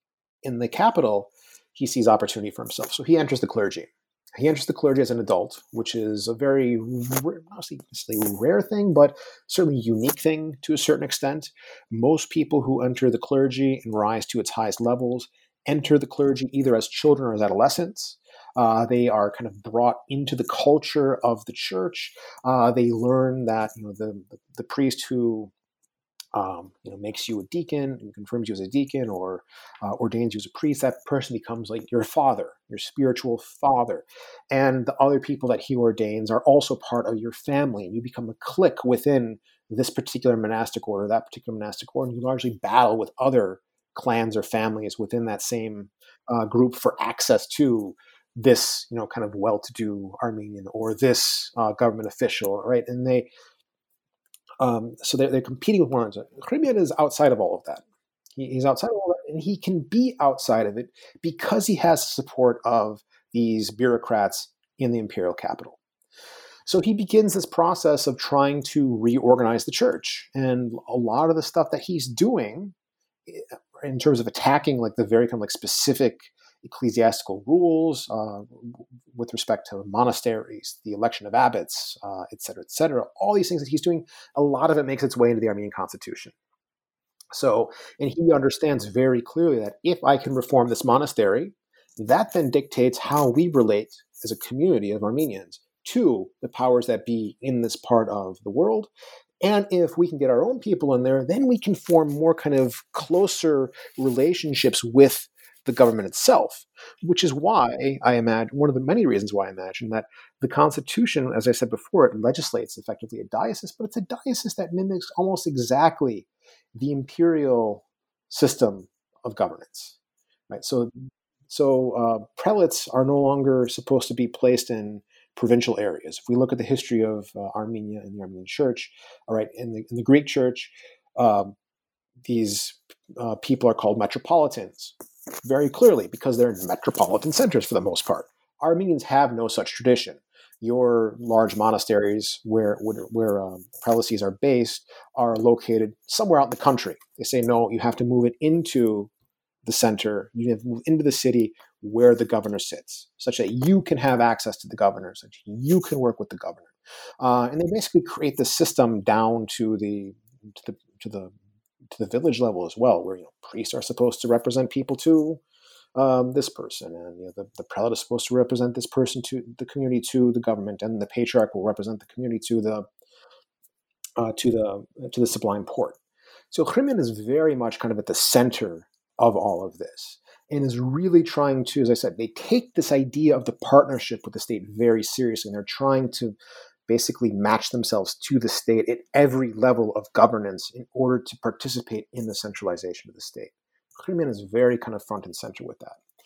S3: in the capital, he sees opportunity for himself. So he enters the clergy. He enters the clergy as an adult, which is a very, not necessarily rare thing, but certainly unique thing to a certain extent. Most people who enter the clergy and rise to its highest levels enter the clergy either as children or as adolescents. Uh, they are kind of brought into the culture of the church. Uh, they learn that, you know, the, the, the priest who Um, you know, makes you a deacon and confirms you as a deacon, or uh, ordains you as a priest, that person becomes like your father, your spiritual father. And the other people that he ordains are also part of your family. And you become a clique within this particular monastic order, that particular monastic order, and you largely battle with other clans or families within that same uh, group for access to this, you know, kind of well-to-do Armenian or this uh, government official, right? And they Um, so they're, they're competing with one another. Khrimian is outside of all of that. He, he's outside of all that, and he can be outside of it because he has the support of these bureaucrats in the imperial capital. So he begins this process of trying to reorganize the church. And a lot of the stuff that he's doing in terms of attacking like the very kind of like specific ecclesiastical rules uh, with respect to monasteries, the election of abbots, uh, et cetera, et cetera. All these things that he's doing, a lot of it makes its way into the Armenian constitution. So, and he understands very clearly that if I can reform this monastery, that then dictates how we relate as a community of Armenians to the powers that be in this part of the world. And if we can get our own people in there, then we can form more kind of closer relationships with the government itself, which is why I imagine, one of the many reasons why I imagine that the Constitution, as I said before, it legislates effectively a diocese, but it's a diocese that mimics almost exactly the imperial system of governance, right? So, so uh, prelates are no longer supposed to be placed in provincial areas. If we look at the history of uh, Armenia and the Armenian Church, all right, in the, in the Greek Church, um, these uh, people are called metropolitans, very clearly because they're in metropolitan centers for the most part. Armenians have no such tradition. Your large monasteries where where, where um, prelacies are based are located somewhere out in the country. They say, no, you have to move it into the center. You have to move into the city where the governor sits, such that you can have access to the governor, such that you can work with the governor. Uh, and they basically create the system down to the to the to the to the village level as well, where, you know, priests are supposed to represent people to um, this person, and, you know, the, the prelate is supposed to represent this person to the community, to the government, and the patriarch will represent the community to the uh, to the to the Sublime Porte. So Khrimian is very much kind of at the center of all of this, and is really trying to, as I said, they take this idea of the partnership with the state very seriously, and they're trying to basically match themselves to the state at every level of governance in order to participate in the centralization of the state. Khrimian is very kind of front and center with that.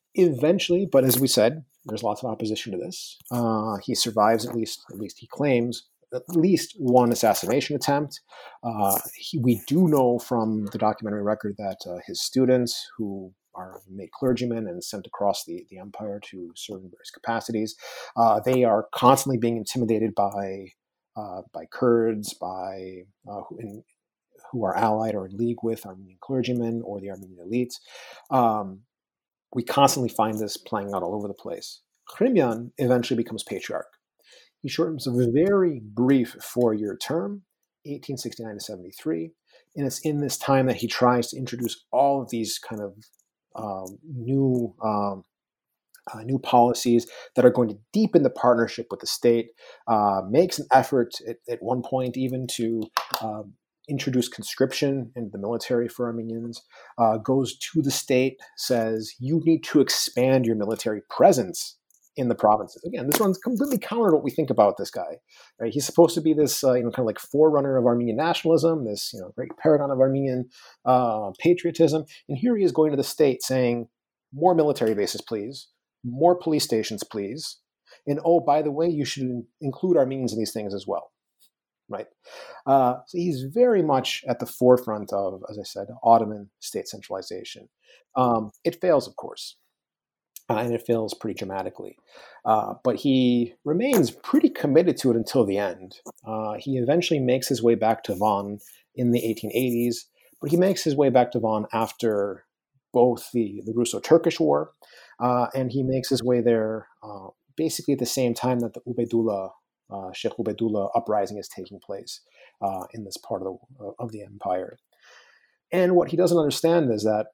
S3: eventually, but as we said, there's lots of opposition to this. Uh, he survives at least, at least he claims, at least one assassination attempt. Uh, he, we do know from the documentary record that uh, his students, who are made clergymen and sent across the, the empire to serve in various capacities, uh, they are constantly being intimidated by uh, by Kurds, by uh, who, in, who are allied or in league with Armenian clergymen or the Armenian elites. Um, we constantly find this playing out all over the place. Khremyan eventually becomes patriarch. He shortens a very brief four-year term, eighteen sixty-nine to seventy-three, and it's in this time that he tries to introduce all of these kind of um, new um, uh, new policies that are going to deepen the partnership with the state, uh, makes an effort at, at one point even to uh, introduce conscription into the military for Armenians, uh, goes to the state, says, you need to expand your military presence in the provinces. Again, this runs completely counter to what we think about this guy. Right? He's supposed to be this, uh, you know, kind of like forerunner of Armenian nationalism, this, you know, great paragon of Armenian uh, patriotism. And here he is going to the state saying, more military bases, please. More police stations, please. And oh, by the way, you should include Armenians in these things as well. Right. Uh, so he's very much at the forefront of, as I said, Ottoman state centralization. Um, it fails, of course. Uh, and it fails pretty dramatically. Uh, but he remains pretty committed to it until the end. Uh, he eventually makes his way back to Van in the eighteen eighties, but he makes his way back to Van after both the, the Russo-Turkish War, uh, and he makes his way there uh, basically at the same time that the Ubaydullah, uh, Sheikh Ubaydullah uprising is taking place uh, in this part of the, of the empire. And what he doesn't understand is that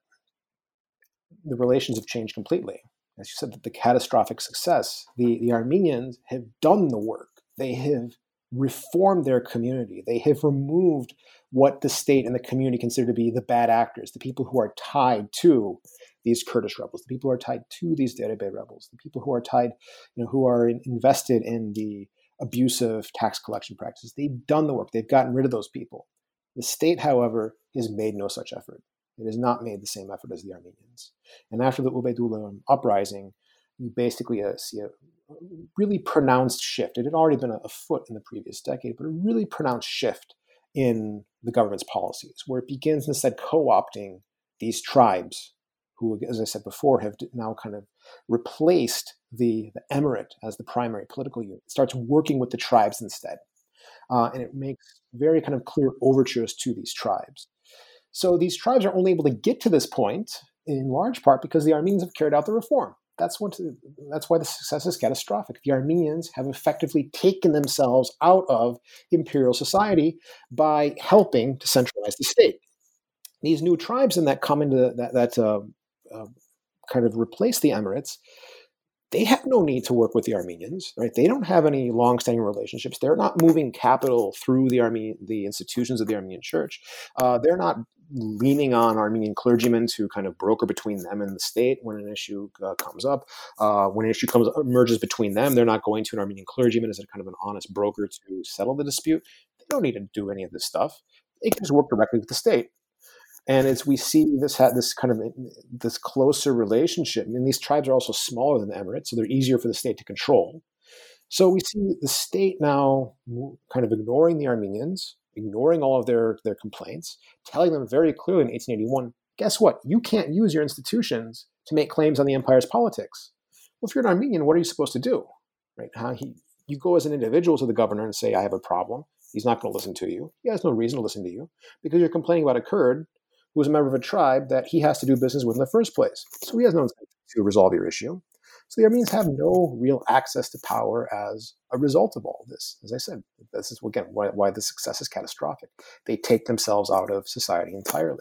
S3: the relations have changed completely. As you said, that the catastrophic success, the, the Armenians have done the work. They have reformed their community. They have removed what the state and the community consider to be the bad actors, the people who are tied to these Kurdish rebels, the people who are tied to these Derebey rebels, the people who are tied, you know, who are in, invested in the abusive tax collection practices. They've done the work. They've gotten rid of those people. The state, however, has made no such effort. It has not made the same effort as the Armenians. And after the Ubaydullah uprising, you basically uh, see a really pronounced shift. It had already been afoot in the previous decade, but a really pronounced shift in the government's policies, where it begins instead co-opting these tribes who, as I said before, have now kind of replaced the, the emirate as the primary political unit. It starts working with the tribes instead. Uh, and it makes very kind of clear overtures to these tribes. So these tribes are only able to get to this point in large part because the Armenians have carried out the reform. That's what. That's why the success is catastrophic. The Armenians have effectively taken themselves out of imperial society by helping to centralize the state. These new tribes, and that come into that, that uh, uh, kind of replace the emirates, they have no need to work with the Armenians, right? They don't have any long-standing relationships. They're not moving capital through the Armenian, the institutions of the Armenian Church. Uh, they're not leaning on Armenian clergymen to kind of broker between them and the state when an issue uh, comes up. Uh, when an issue comes emerges between them, they're not going to an Armenian clergyman as a kind of an honest broker to settle the dispute. They don't need to do any of this stuff. They can just work directly with the state. And as we see this had this kind of this closer relationship, I mean, these tribes are also smaller than the Emirates, so they're easier for the state to control. So we see the state now kind of ignoring the Armenians, ignoring all of their, their complaints, telling them very clearly in eighteen eighty-one, guess what? You can't use your institutions to make claims on the empire's politics. Well, if you're an Armenian, what are you supposed to do? Right? How he, you go as an individual to the governor and say, I have a problem. He's not going to listen to you. He has no reason to listen to you because you're complaining about a Kurd who is a member of a tribe that he has to do business with in the first place. So he has no incentive to resolve your issue. So the Armenians have no real access to power as a result of all of this. As I said, this is, again, why, why the success is catastrophic. They take themselves out of society entirely.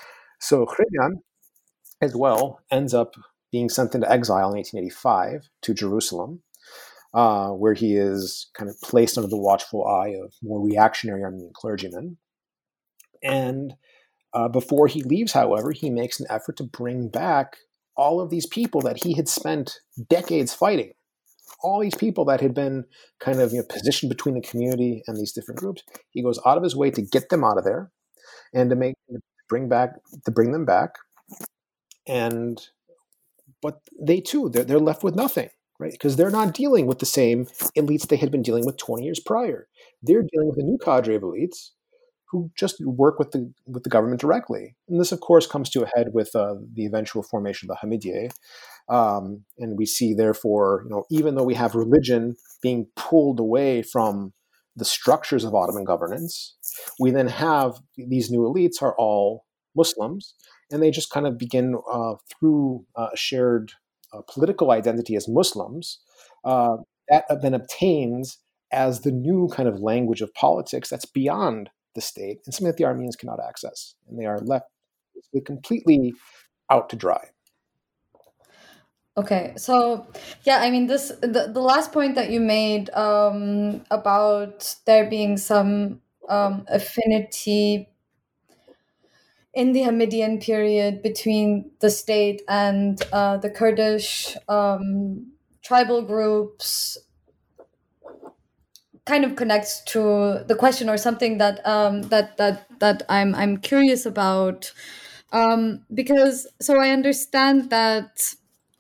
S3: So Khremyan, as well, ends up being sent into exile in eighteen eighty-five to Jerusalem, uh, where he is kind of placed under the watchful eye of more reactionary Armenian clergymen. And Uh, before he leaves, however, he makes an effort to bring back all of these people that he had spent decades fighting. All these people that had been kind of, you know, positioned between the community and these different groups. He goes out of his way to get them out of there and to make bring back to bring them back. And but they too, they're, they're left with nothing, right? Because they're not dealing with the same elites they had been dealing with twenty years prior. They're dealing with a new cadre of elites who just work with the with the government directly. And this, of course, comes to a head with uh, the eventual formation of the Hamidiyeh. Um, and we see, therefore, you know, even though we have religion being pulled away from the structures of Ottoman governance, we then have these new elites are all Muslims, and they just kind of begin uh, through uh, a shared uh, political identity as Muslims uh, that then obtains as the new kind of language of politics that's beyond the state and something that the Armenians cannot access, and they are left completely out to dry.
S2: Okay, so yeah, I mean, this the, the last point that you made um, about there being some um, affinity in the Hamidian period between the state and uh, the Kurdish um, tribal groups kind of connects to the question, or something that um, that that that I'm I'm curious about, um, because so I understand that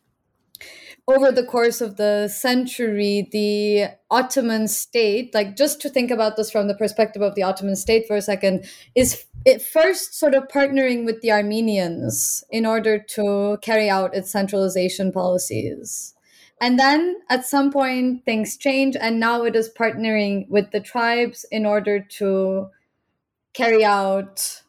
S2: over the course of the century, the Ottoman state, like just to think about this from the perspective of the Ottoman state for a second, is it first sort of partnering with the Armenians in order to carry out its centralization policies. And then at some point things change, and now it is partnering with the tribes in order to carry out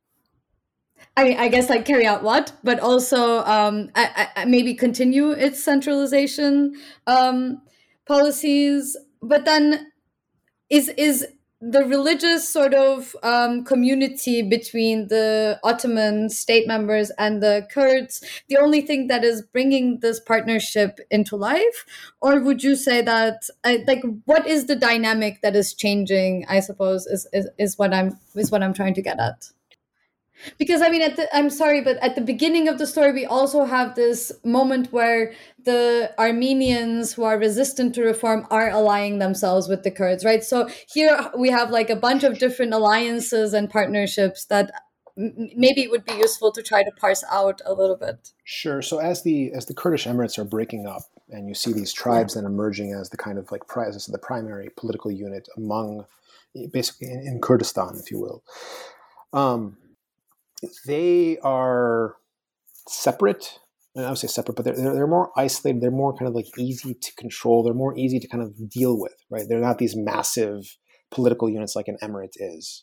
S2: I mean, I guess like carry out what, but also um, I, I, maybe continue its centralization um, policies. But then, is is the religious sort of um, community between the Ottoman state members and the Kurds the only thing that is bringing this partnership into life, or would you say that uh, like what is the dynamic that is changing? I suppose is is, is what I'm is what I'm trying to get at. Because I mean, at the, I'm sorry, but at the beginning of the story, we also have this moment where the Armenians who are resistant to reform are allying themselves with the Kurds, right? So here we have like a bunch of different alliances and partnerships that m- maybe it would be useful to try to parse out a little bit.
S3: Sure. So as the as the Kurdish emirates are breaking up, and you see these tribes then emerging as the kind of like pri- as the primary political unit among, basically in, in Kurdistan, if you will. Um, They are separate, and I would say separate, but they're, they're they're more isolated. They're more kind of like easy to control. They're more easy to kind of deal with, right? They're not these massive political units like an emirate is.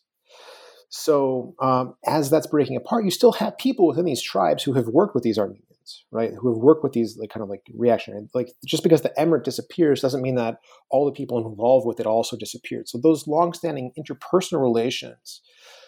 S3: So um, as that's breaking apart, you still have people within these tribes who have worked with these Armenians, right? Who have worked with these like kind of like reactionary. Like just because the emirate disappears doesn't mean that all the people involved with it also disappeared. So those longstanding interpersonal relations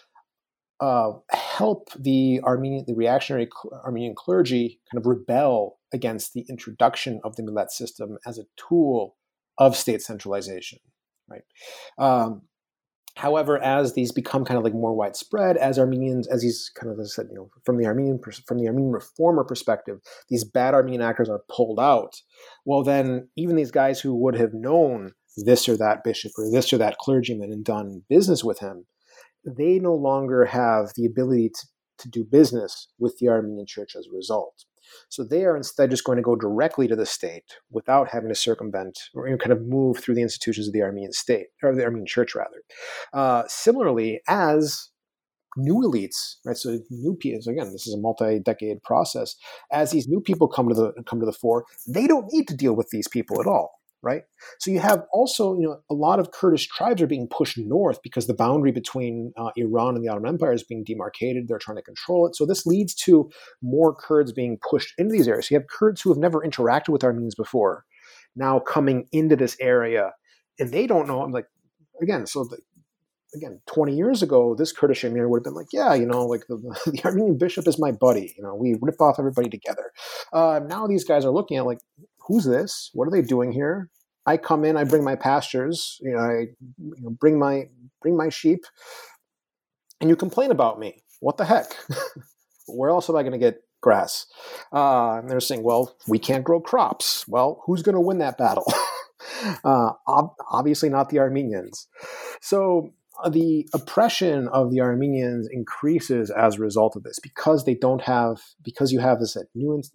S3: Uh, help the Armenian, the reactionary Armenian clergy kind of rebel against the introduction of the millet system as a tool of state centralization, right? Um, however, as these become kind of like more widespread, as Armenians, as these kind of, as I said, you know, from the Armenian from the Armenian reformer perspective, these bad Armenian actors are pulled out. Well, then even these guys who would have known this or that bishop or this or that clergyman and done business with him, they no longer have the ability to, to do business with the Armenian church as a result. So they are instead just going to go directly to the state without having to circumvent or you know, kind of move through the institutions of the Armenian state, or the Armenian church rather. Uh, similarly, as new elites, right? So new people, so again, this is a multi-decade process. As these new people come to the come to the fore, they don't need to deal with these people at all. Right. So you have also, you know, a lot of Kurdish tribes are being pushed north because the boundary between uh, Iran and the Ottoman Empire is being demarcated. They're trying to control it. So this leads to more Kurds being pushed into these areas. So you have Kurds who have never interacted with Armenians before now coming into this area, and they don't know. I'm like, again, so the, again, twenty years ago, this Kurdish Emir would have been like, yeah, you know, like the, the Armenian bishop is my buddy. You know, we rip off everybody together. Uh, now these guys are looking at like, who's this? What are they doing here? I come in, I bring my pastures, you know, I you know, bring my bring my sheep, and you complain about me. What the heck? Where else am I going to get grass? Uh, and they're saying, well, we can't grow crops. Well, who's going to win that battle? uh, ob- obviously not the Armenians. So uh, the oppression of the Armenians increases as a result of this because they don't have, because you have this new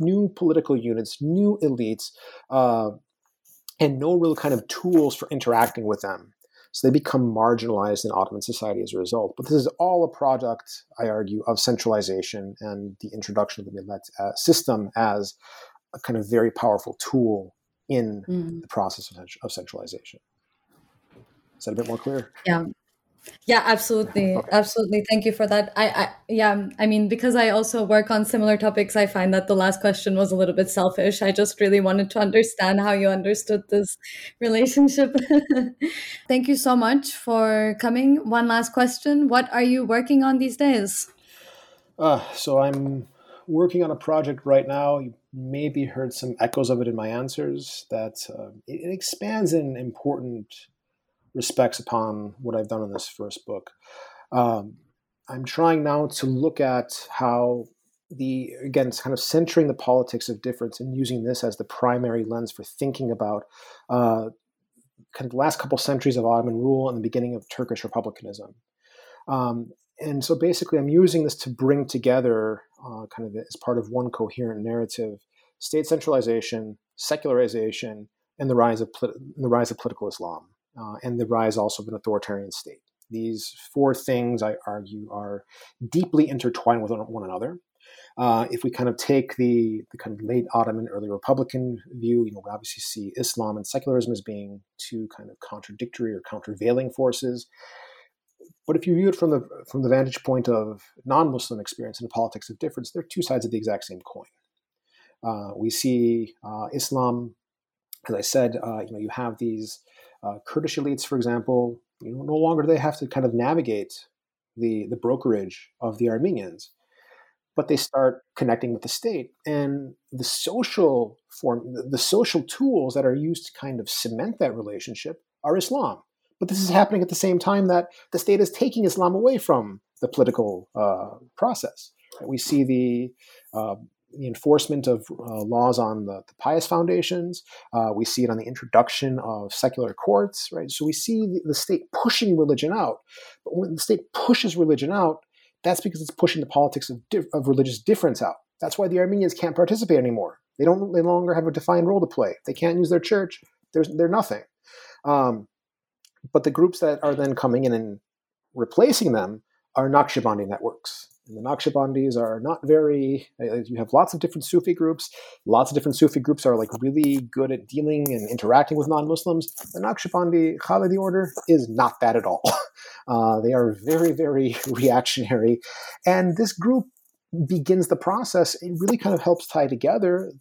S3: new political units, new elites, uh, and no real kind of tools for interacting with them. So they become marginalized in Ottoman society as a result. But this is all a product, I argue, of centralization and the introduction of the millet uh, system as a kind of very powerful tool in mm-hmm. the process of, of centralization. Is that a bit more clear?
S2: Yeah. Yeah, absolutely. Okay. Absolutely. Thank you for that. I, I, yeah, I mean, because I also work on similar topics, I find that the last question was a little bit selfish. I just really wanted to understand how you understood this relationship. Thank you so much for coming. One last question. What are you working on these days?
S3: Uh, so I'm working on a project right now. You maybe heard some echoes of it in my answers, that uh, it, it expands in important respects upon what I've done in this first book. Um, I'm trying now to look at how the, again, it's kind of centering the politics of difference and using this as the primary lens for thinking about uh, kind of the last couple centuries of Ottoman rule and the beginning of Turkish republicanism. Um, and so basically I'm using this to bring together uh, kind of as part of one coherent narrative, state centralization, secularization, and the rise of, polit- the rise of political Islam. Uh, and the rise also of an authoritarian state. These four things, I argue, are deeply intertwined with one another. Uh, if we kind of take the, the kind of late Ottoman, early Republican view, you know, we obviously see Islam and secularism as being two kind of contradictory or countervailing forces. But if you view it from the from the vantage point of non-Muslim experience in the politics of difference, they're two sides of the exact same coin. Uh, we see uh, Islam, as I said, uh, you know, you have these Uh, Kurdish elites, for example, you know, no longer do they have to kind of navigate the, the brokerage of the Armenians, but they start connecting with the state. And the social form, the, the social tools that are used to kind of cement that relationship are Islam. But this is happening at the same time that the state is taking Islam away from the political uh, process. We see the uh, the enforcement of uh, laws on the, the pious foundations. Uh, we see it on the introduction of secular courts, right? So we see the, the state pushing religion out. But when the state pushes religion out, that's because it's pushing the politics of, di- of religious difference out. That's why the Armenians can't participate anymore. They don't. They no longer have a defined role to play. They can't use their church. There's, they're nothing. Um, but the groups that are then coming in and replacing them are Naqshbandi networks. And the Naqshbandis are not very, you have lots of different Sufi groups. Lots of different Sufi groups are like really good at dealing and interacting with non-Muslims. The Naqshbandi Khalidi order is not that at all. Uh, they are very, very reactionary. And this group begins the process. It really kind of helps tie together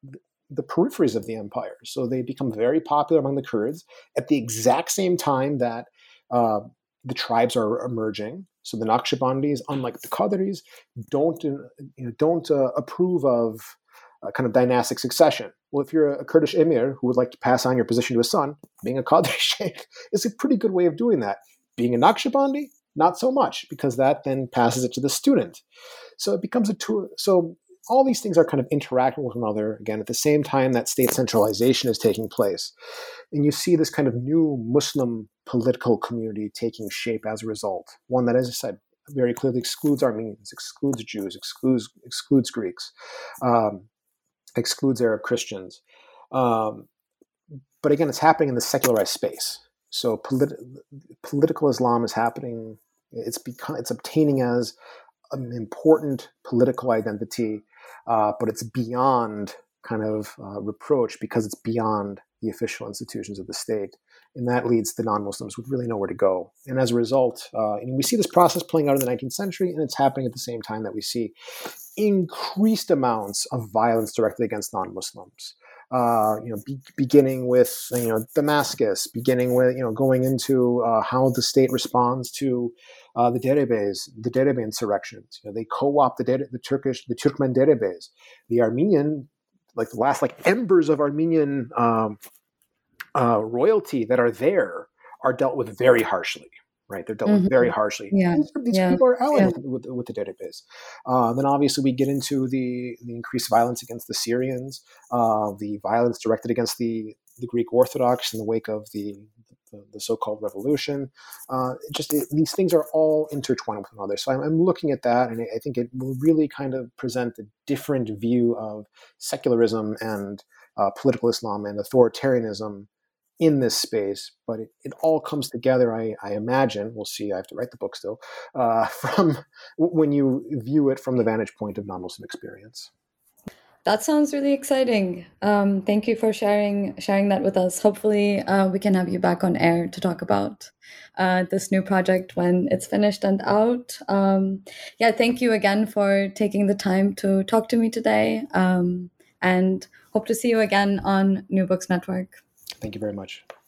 S3: the peripheries of the empire. So they become very popular among the Kurds at the exact same time that uh, the tribes are emerging. So the Naqshbandis, unlike the Qadaris, don't you know, don't uh, approve of uh, kind of dynastic succession. Well, if you're a Kurdish emir who would like to pass on your position to a son, being a Qadri sheikh is a pretty good way of doing that. Being a Naqshbandi, not so much, because that then passes it to the student. So it becomes a tool. So all these things are kind of interacting with one another, again, at the same time that state centralization is taking place. And you see this kind of new Muslim political community taking shape as a result. One that, as I said, very clearly excludes Armenians, excludes Jews, excludes excludes Greeks, um, excludes Arab Christians. Um, but again, it's happening in the secularized space. So polit- political Islam is happening. It's become, it's obtaining as an important political identity, uh, but it's beyond kind of uh, reproach because it's beyond the official institutions of the state. And that leads the non-Muslims with really nowhere to go. And as a result, uh, and we see this process playing out in the nineteenth century, and it's happening at the same time that we see increased amounts of violence directed against non-Muslims. Uh, you know, be, beginning with you know Damascus, beginning with you know going into uh, how the state responds to uh, the Derebes, the Derebe insurrections. You know, they co-opt the Dere, the Turkish, the Turkmen Derebes, the Armenian, like the last like embers of Armenian um, uh, royalty that are there are dealt with very harshly. Right, they're dealt mm-hmm. with very harshly.
S2: Yeah.
S3: These, these
S2: yeah.
S3: people are allied
S2: yeah.
S3: with, with, with the Derebes. Uh, then obviously we get into the, the increased violence against the Syrians, uh, the violence directed against the, the Greek Orthodox in the wake of the, the, the so-called revolution. Uh, just it, these things are all intertwined with one another. So I'm, I'm looking at that, and I think it will really kind of present a different view of secularism and uh, political Islam and authoritarianism in this space. But it, it all comes together, I, I imagine, we'll see, I have to write the book still, uh, from when you view it from the vantage point of non-Muslim experience.
S2: That sounds really exciting. Um, thank you for sharing sharing that with us. Hopefully, uh, we can have you back on air to talk about uh, this new project when it's finished and out. Um, yeah, thank you again for taking the time to talk to me today, um, and hope to see you again on New Books Network.
S3: Thank you very much.